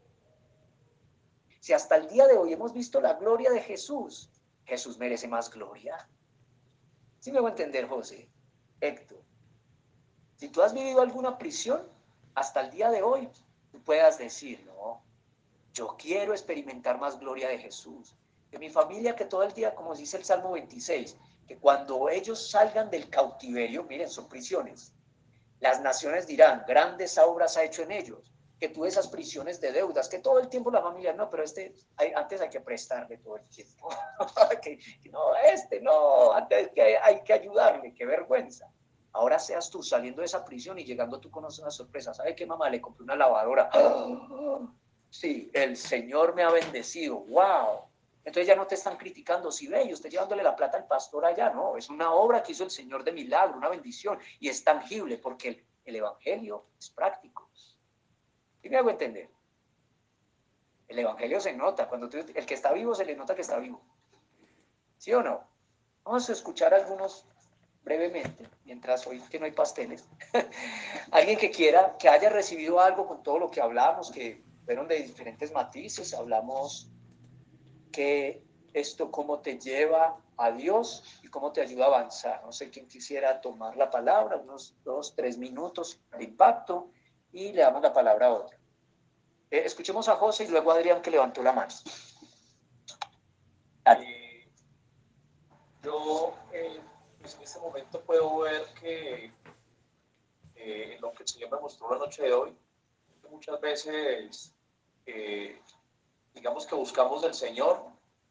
Si hasta el día de hoy hemos visto la gloria de Jesús, Jesús merece más gloria. ¿Sí me voy a entender, José? Héctor. Si tú has vivido alguna prisión, hasta el día de hoy, tú puedas decir, no, yo quiero experimentar más gloria de Jesús. De mi familia que todo el día, como dice el Salmo veintiséis, que cuando ellos salgan del cautiverio, miren, son prisiones, las naciones dirán, grandes obras ha hecho en ellos, que tú esas prisiones de deudas, que todo el tiempo la familia, no, pero este, hay, antes hay que prestarle todo el tiempo, que, no, este, no, antes que hay que ayudarle, qué vergüenza. Ahora seas tú saliendo de esa prisión y llegando tú con una sorpresa, ¿sabe qué, mamá? Le compré una lavadora. Sí, el Señor me ha bendecido, wow. Entonces ya no te están criticando, si ve, y usted llevándole la plata al pastor allá, no, es una obra que hizo el Señor de milagro, una bendición, y es tangible porque el, el Evangelio es práctico. ¿Sí me hago entender? El Evangelio se nota, cuando tú, el que está vivo se le nota que está vivo. ¿Sí o no? Vamos a escuchar algunos brevemente, mientras hoy que no hay pasteles. Alguien que quiera, que haya recibido algo con todo lo que hablamos, que fueron de diferentes matices, hablamos que esto cómo te lleva a Dios y cómo te ayuda a avanzar. No sé quién quisiera tomar la palabra, unos dos, tres minutos de impacto, y le damos la palabra a otro. Eh, escuchemos a José y luego a Adrián, que levantó la mano. Eh, yo eh, pues en este momento puedo ver que eh, en lo que el Señor me mostró la noche de hoy, muchas veces, eh, digamos que buscamos del Señor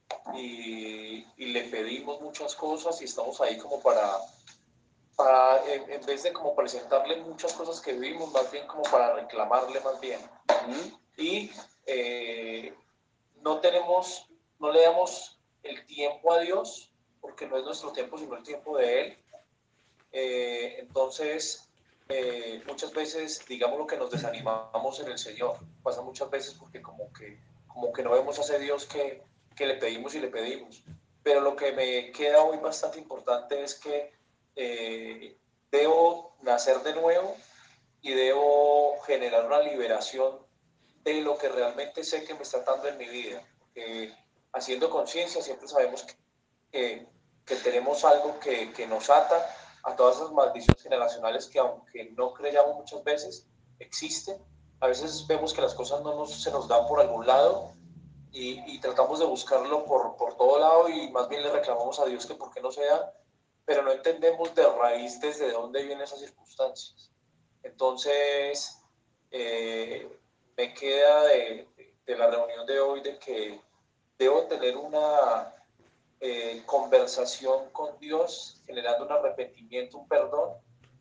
y, y le pedimos muchas cosas y estamos ahí como para, para en, en vez de como presentarle muchas cosas que vivimos, más bien como para reclamarle más bien. ¿Mm? Y eh, no tenemos, no le damos el tiempo a Dios, porque no es nuestro tiempo, sino el tiempo de Él. Eh, entonces, eh, muchas veces, digamos lo que nos desanimamos en el Señor, pasa muchas veces porque como que, como que no vemos a ese Dios que, que le pedimos y le pedimos. Pero lo que me queda hoy bastante importante es que eh, debo nacer de nuevo y debo generar una liberación de lo que realmente sé que me está dando en mi vida. Porque haciendo conciencia siempre sabemos que, que, que tenemos algo que, que nos ata a todas esas maldiciones generacionales que, aunque no creyamos muchas veces, existen. A veces vemos que las cosas no nos, se nos dan por algún lado y, y tratamos de buscarlo por, por todo lado y más bien le reclamamos a Dios que por qué no se da, pero no entendemos de raíz desde dónde vienen esas circunstancias. Entonces, eh, me queda de, de la reunión de hoy de que debo tener una eh, conversación con Dios, generando un arrepentimiento, un perdón,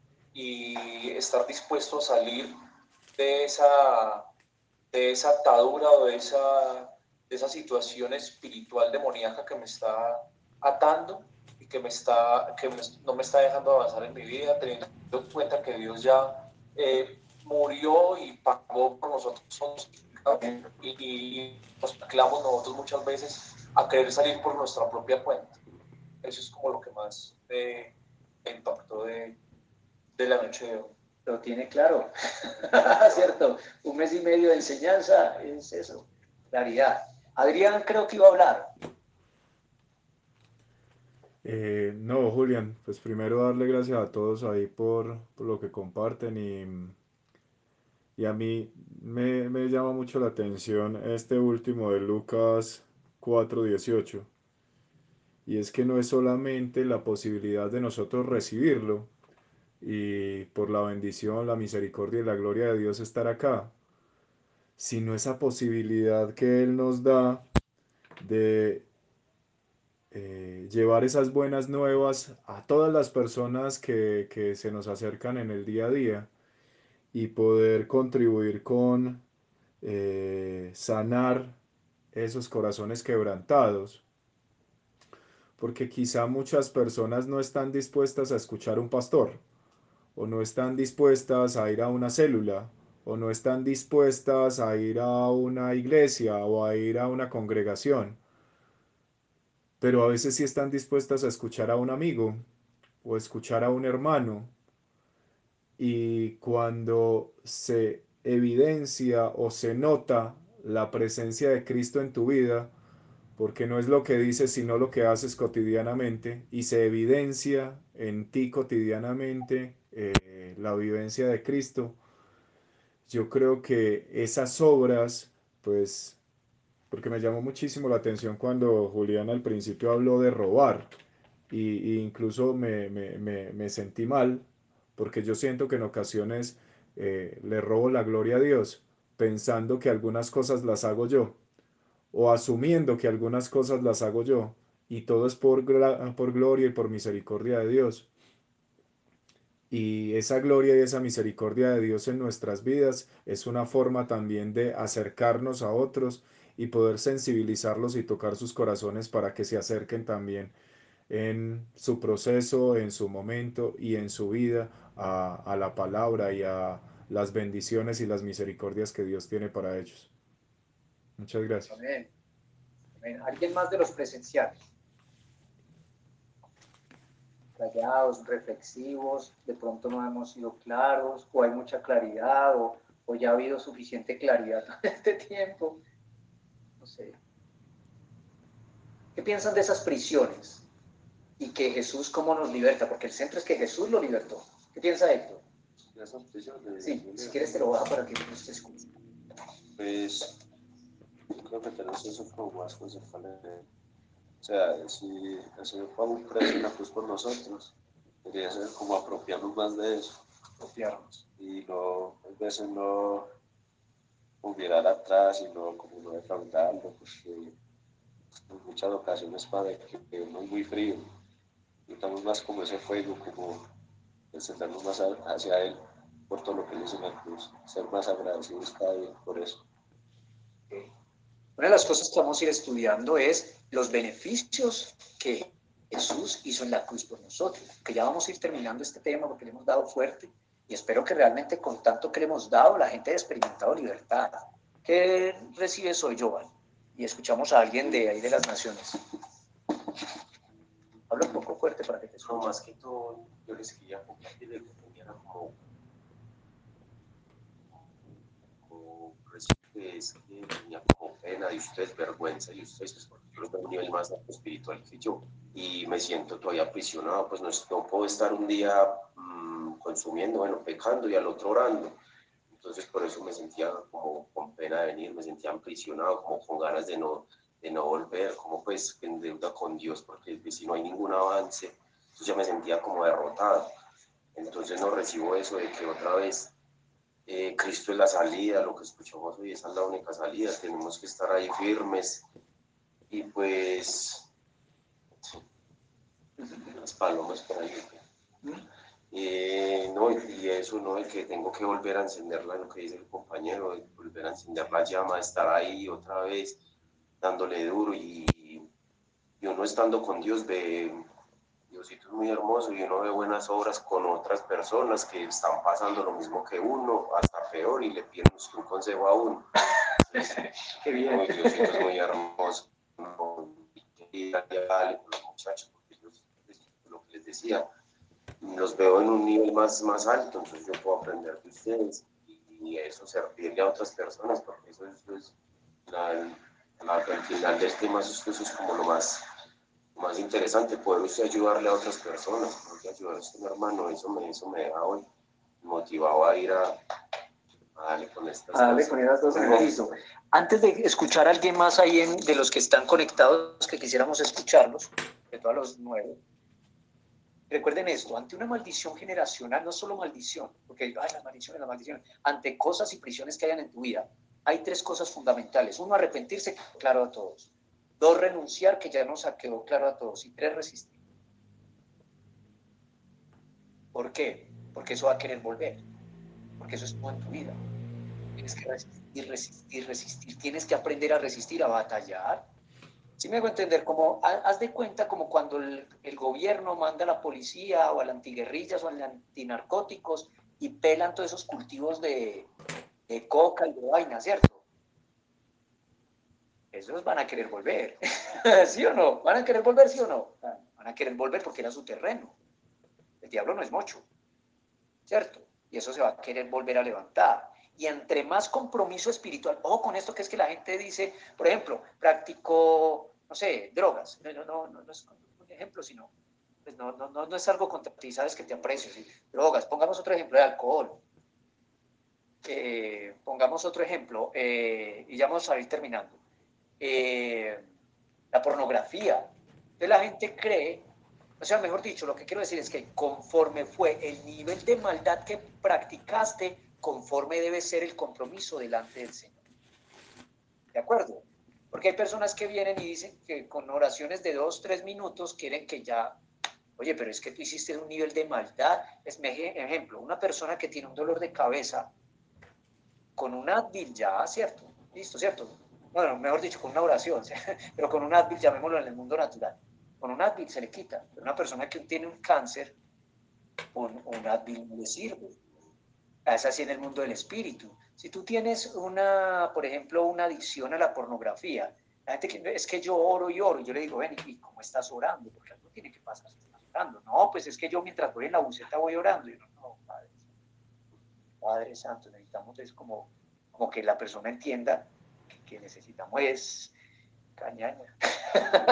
y estar dispuesto a salir de esa, de esa atadura o de esa, de esa situación espiritual demoníaca que me está atando y que, me está, que me, no me está dejando avanzar en mi vida, teniendo en cuenta que Dios ya eh, murió y pagó por nosotros y, y, y nos mezclamos nosotros muchas veces a querer salir por nuestra propia cuenta. Eso es como lo que más me, me impactó de, de la noche de hoy. Lo tiene claro, ¿cierto? Un mes y medio de enseñanza es eso, claridad. Adrián creo que iba a hablar. Eh, no, Julián, pues primero darle gracias a todos ahí por, por lo que comparten y, y a mí me, me llama mucho la atención este último de Lucas cuatro dieciocho. Y es que no es solamente la posibilidad de nosotros recibirlo y por la bendición, la misericordia y la gloria de Dios estar acá, sino esa posibilidad que Él nos da de eh, llevar esas buenas nuevas a todas las personas que, que se nos acercan en el día a día y poder contribuir con eh, sanar esos corazones quebrantados, porque quizá muchas personas no están dispuestas a escuchar un pastor, o no están dispuestas a ir a una célula, o no están dispuestas a ir a una iglesia o a ir a una congregación, pero a veces sí están dispuestas a escuchar a un amigo o escuchar a un hermano, y cuando se evidencia o se nota la presencia de Cristo en tu vida, porque no es lo que dices sino lo que haces cotidianamente, y se evidencia en ti cotidianamente eh, la vivencia de Cristo, yo creo que esas obras, pues, porque me llamó muchísimo la atención cuando Julián al principio habló de robar, y, y incluso me, me, me, me, sentí mal, porque yo siento que en ocasiones eh, le robo la gloria a Dios, pensando que algunas cosas las hago yo, o asumiendo que algunas cosas las hago yo, y todo es por, por gloria y por misericordia de Dios. Y esa gloria y esa misericordia de Dios en nuestras vidas es una forma también de acercarnos a otros y poder sensibilizarlos y tocar sus corazones para que se acerquen también en su proceso, en su momento y en su vida a, a la palabra y a las bendiciones y las misericordias que Dios tiene para ellos. Muchas gracias. Amén. Amén. ¿Alguien más de los presenciales? Callados, reflexivos, de pronto no hemos sido claros, o hay mucha claridad, o, o ya ha habido suficiente claridad todo este tiempo. No sé. ¿Qué piensan de esas prisiones? Y que Jesús cómo nos liberta, porque el centro es que Jesús lo libertó. ¿Qué piensa Héctor? De esas prisiones. Sí, si quieres te lo bajo para que nos te escuche. Pues yo creo que tenemos eso como más conceptual. O sea, si el Señor pagó un precio en la cruz por nosotros, debería ser como apropiarnos más de eso. Apropiarnos. Y no, a veces no mirar atrás y no, como no defraudarlo, porque en muchas ocasiones para que uno es muy frío. Necesitamos más como ese fuego, como encendernos más hacia Él por todo lo que Él hizo en la cruz, ser más agradecidos cada día por eso. Una de las cosas que vamos a ir estudiando es los beneficios que Jesús hizo en la cruz por nosotros, que ya vamos a ir terminando este tema porque le hemos dado fuerte y espero que realmente con tanto que le hemos dado la gente haya experimentado libertad. ¿Qué recibes hoy, Jovan? Y escuchamos a alguien de ahí de las naciones. Habla un poco fuerte para que te escuchen. No, más que todo, yo les quería compartir el que tenía como, como es que tenía como pena y ustedes vergüenza y ustedes, pues porque yo los veo a un nivel más alto espiritual que yo y me siento todavía aprisionado, pues no, no puedo estar un día mmm, consumiendo, bueno, pecando y al otro orando. Entonces por eso me sentía como con pena de venir, me sentía aprisionado, como con ganas de no, de no volver, como pues en deuda con Dios, porque si no hay ningún avance, entonces ya me sentía como derrotado. Entonces no recibo eso de que otra vez eh, Cristo es la salida, lo que escuchamos hoy, esa es la única salida, tenemos que estar ahí firmes y pues las palomas por ahí. Eh, no, y eso, ¿no? De que tengo que volver a encenderla, lo que dice el compañero, de volver a encender la llama, estar ahí otra vez dándole duro y, y uno estando con Dios ve, Diosito es muy hermoso y uno ve buenas obras con otras personas que están pasando lo mismo que uno, hasta peor, y le piden un consejo a uno. Qué bien. Uy, Diosito es muy hermoso. Y dale con los muchachos, porque ellos, lo que les decía, los veo en un nivel más, más alto, entonces yo puedo aprender de ustedes y eso, servirle a otras personas, porque eso, eso es la, la, al final del tema, eso, eso es como lo más, lo más interesante, poder usted ayudarle a otras personas, poder ayudar a este hermano, eso me, eso me deja hoy motivado a ir a, a darle con estas A darle con esas dos en el piso. Antes de escuchar a alguien más ahí en, de los que están conectados, que quisiéramos escucarlos, de todos los nueve, recuerden esto, ante una maldición generacional, no solo maldición, porque ay, las maldiciones, las maldiciones, ante cosas y prisiones que hayan en tu vida, hay tres cosas fundamentales. Uno, arrepentirse, claro a todos. Dos, renunciar, que ya nos quedó claro a todos. Y tres, resistir. ¿Por qué? Porque eso va a querer volver. Porque eso estuvo en tu vida. Tienes que resistir, resistir, resistir. Tienes que aprender a resistir, a batallar. ¿Sí me hago entender? Como, haz de cuenta como cuando el, el gobierno manda a la policía o a la antiguerrillas o a los antinarcóticos y pelan todos esos cultivos de, de coca y de vaina, ¿cierto? Esos van a querer volver, ¿sí o no? ¿Van a querer volver, sí o no? Van a querer volver porque era su terreno. El diablo no es mocho, ¿cierto? Y eso se va a querer volver a levantar. Y entre más compromiso espiritual, ojo con esto que es que la gente dice, por ejemplo, practicó, no sé, drogas. No, no, no, no, no es un ejemplo, sino, pues no, no, no, no es algo contra ti, sabes que te aprecio. ¿Sí? Drogas, pongamos otro ejemplo de alcohol. Eh, pongamos otro ejemplo, eh, y ya vamos a ir terminando. Eh, la pornografía. Entonces la gente cree, o sea, mejor dicho, lo que quiero decir es que conforme fue el nivel de maldad que practicaste, conforme debe ser el compromiso delante del Señor. ¿De acuerdo? Porque hay personas que vienen y dicen que con oraciones de dos, tres minutos quieren que ya, oye, pero es que tú hiciste un nivel de maldad. Es ejemplo, una persona que tiene un dolor de cabeza con un Advil ya, ¿cierto? Listo, ¿cierto? Bueno, mejor dicho, con una oración, pero con un Advil, llamémoslo en el mundo natural. Con un Advil se le quita. Pero una persona que tiene un cáncer, un, un Advil no le sirve. Es así en el mundo del espíritu. Si tú tienes una, por ejemplo, una adicción a la pornografía, la gente que es que yo oro y oro, yo le digo, ven, ¿y cómo estás orando? Porque algo tiene que pasar si estás orando. No, pues es que yo mientras voy en la buceta voy orando. Y yo, no, Padre, Padre Santo, necesitamos es como, como que la persona entienda que, que necesitamos es cañaña.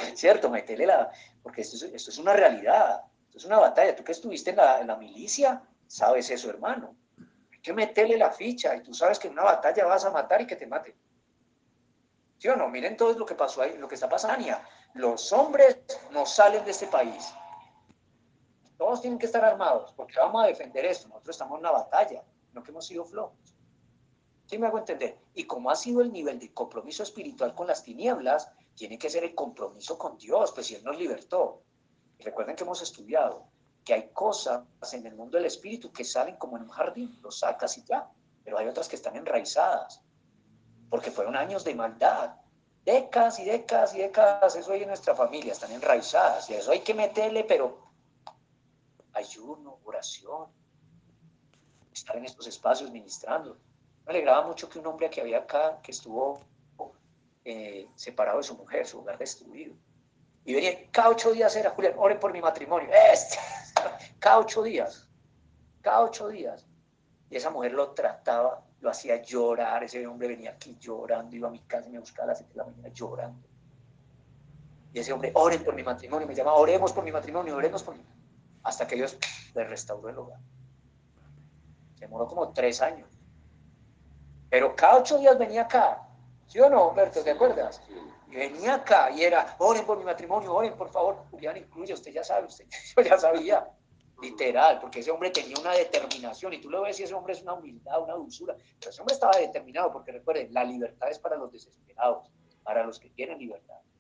¿cierto? Metele la, porque esto es, esto es una realidad, esto es una batalla. Tú que estuviste en la, en la milicia, sabes eso, hermano. Hay que meterle la ficha y tú sabes que en una batalla vas a matar y que te maten. ¿Sí o no? Miren todo lo que pasó ahí, lo que está pasando. Los hombres no salen de este país. Todos tienen que estar armados, porque vamos a defender esto. Nosotros estamos en una batalla, no que hemos sido flojos. ¿Sí me hago entender? Y como ha sido el nivel de compromiso espiritual con las tinieblas, tiene que ser el compromiso con Dios, pues si Él nos libertó. Y recuerden que hemos estudiado que hay cosas en el mundo del espíritu que salen como en un jardín, los sacas y ya, pero hay otras que están enraizadas, porque fueron años de maldad, décadas y décadas y décadas, eso hay en nuestra familia, están enraizadas, y a eso hay que meterle, pero ayuno, oración, estar en estos espacios ministrando. Me alegraba mucho que un hombre que había acá, que estuvo eh, separado de su mujer, su hogar destruido, y venía, cada ocho días era, Julián, oren por mi matrimonio, este, cada ocho días, cada ocho días, y esa mujer lo trataba, lo hacía llorar, ese hombre venía aquí llorando, iba a mi casa y me buscaba a las siete de la mañana llorando, y ese hombre, oren por mi matrimonio, me llamaba, oremos por mi matrimonio, oremos por mi, hasta que Dios le restauró el hogar. Se demoró como tres años. Pero cada ocho días venía acá. ¿Sí o no, Humberto? ¿Te acuerdas? Y venía acá y era, oren por mi matrimonio, oren, por favor. Julián incluye, usted ya sabe, usted yo ya sabía. Literal, porque ese hombre tenía una determinación. Y tú lo ves y ese hombre es una humildad, una dulzura. Pero ese hombre estaba determinado, porque recuerden, la libertad es para los desesperados, para los que quieren libertad.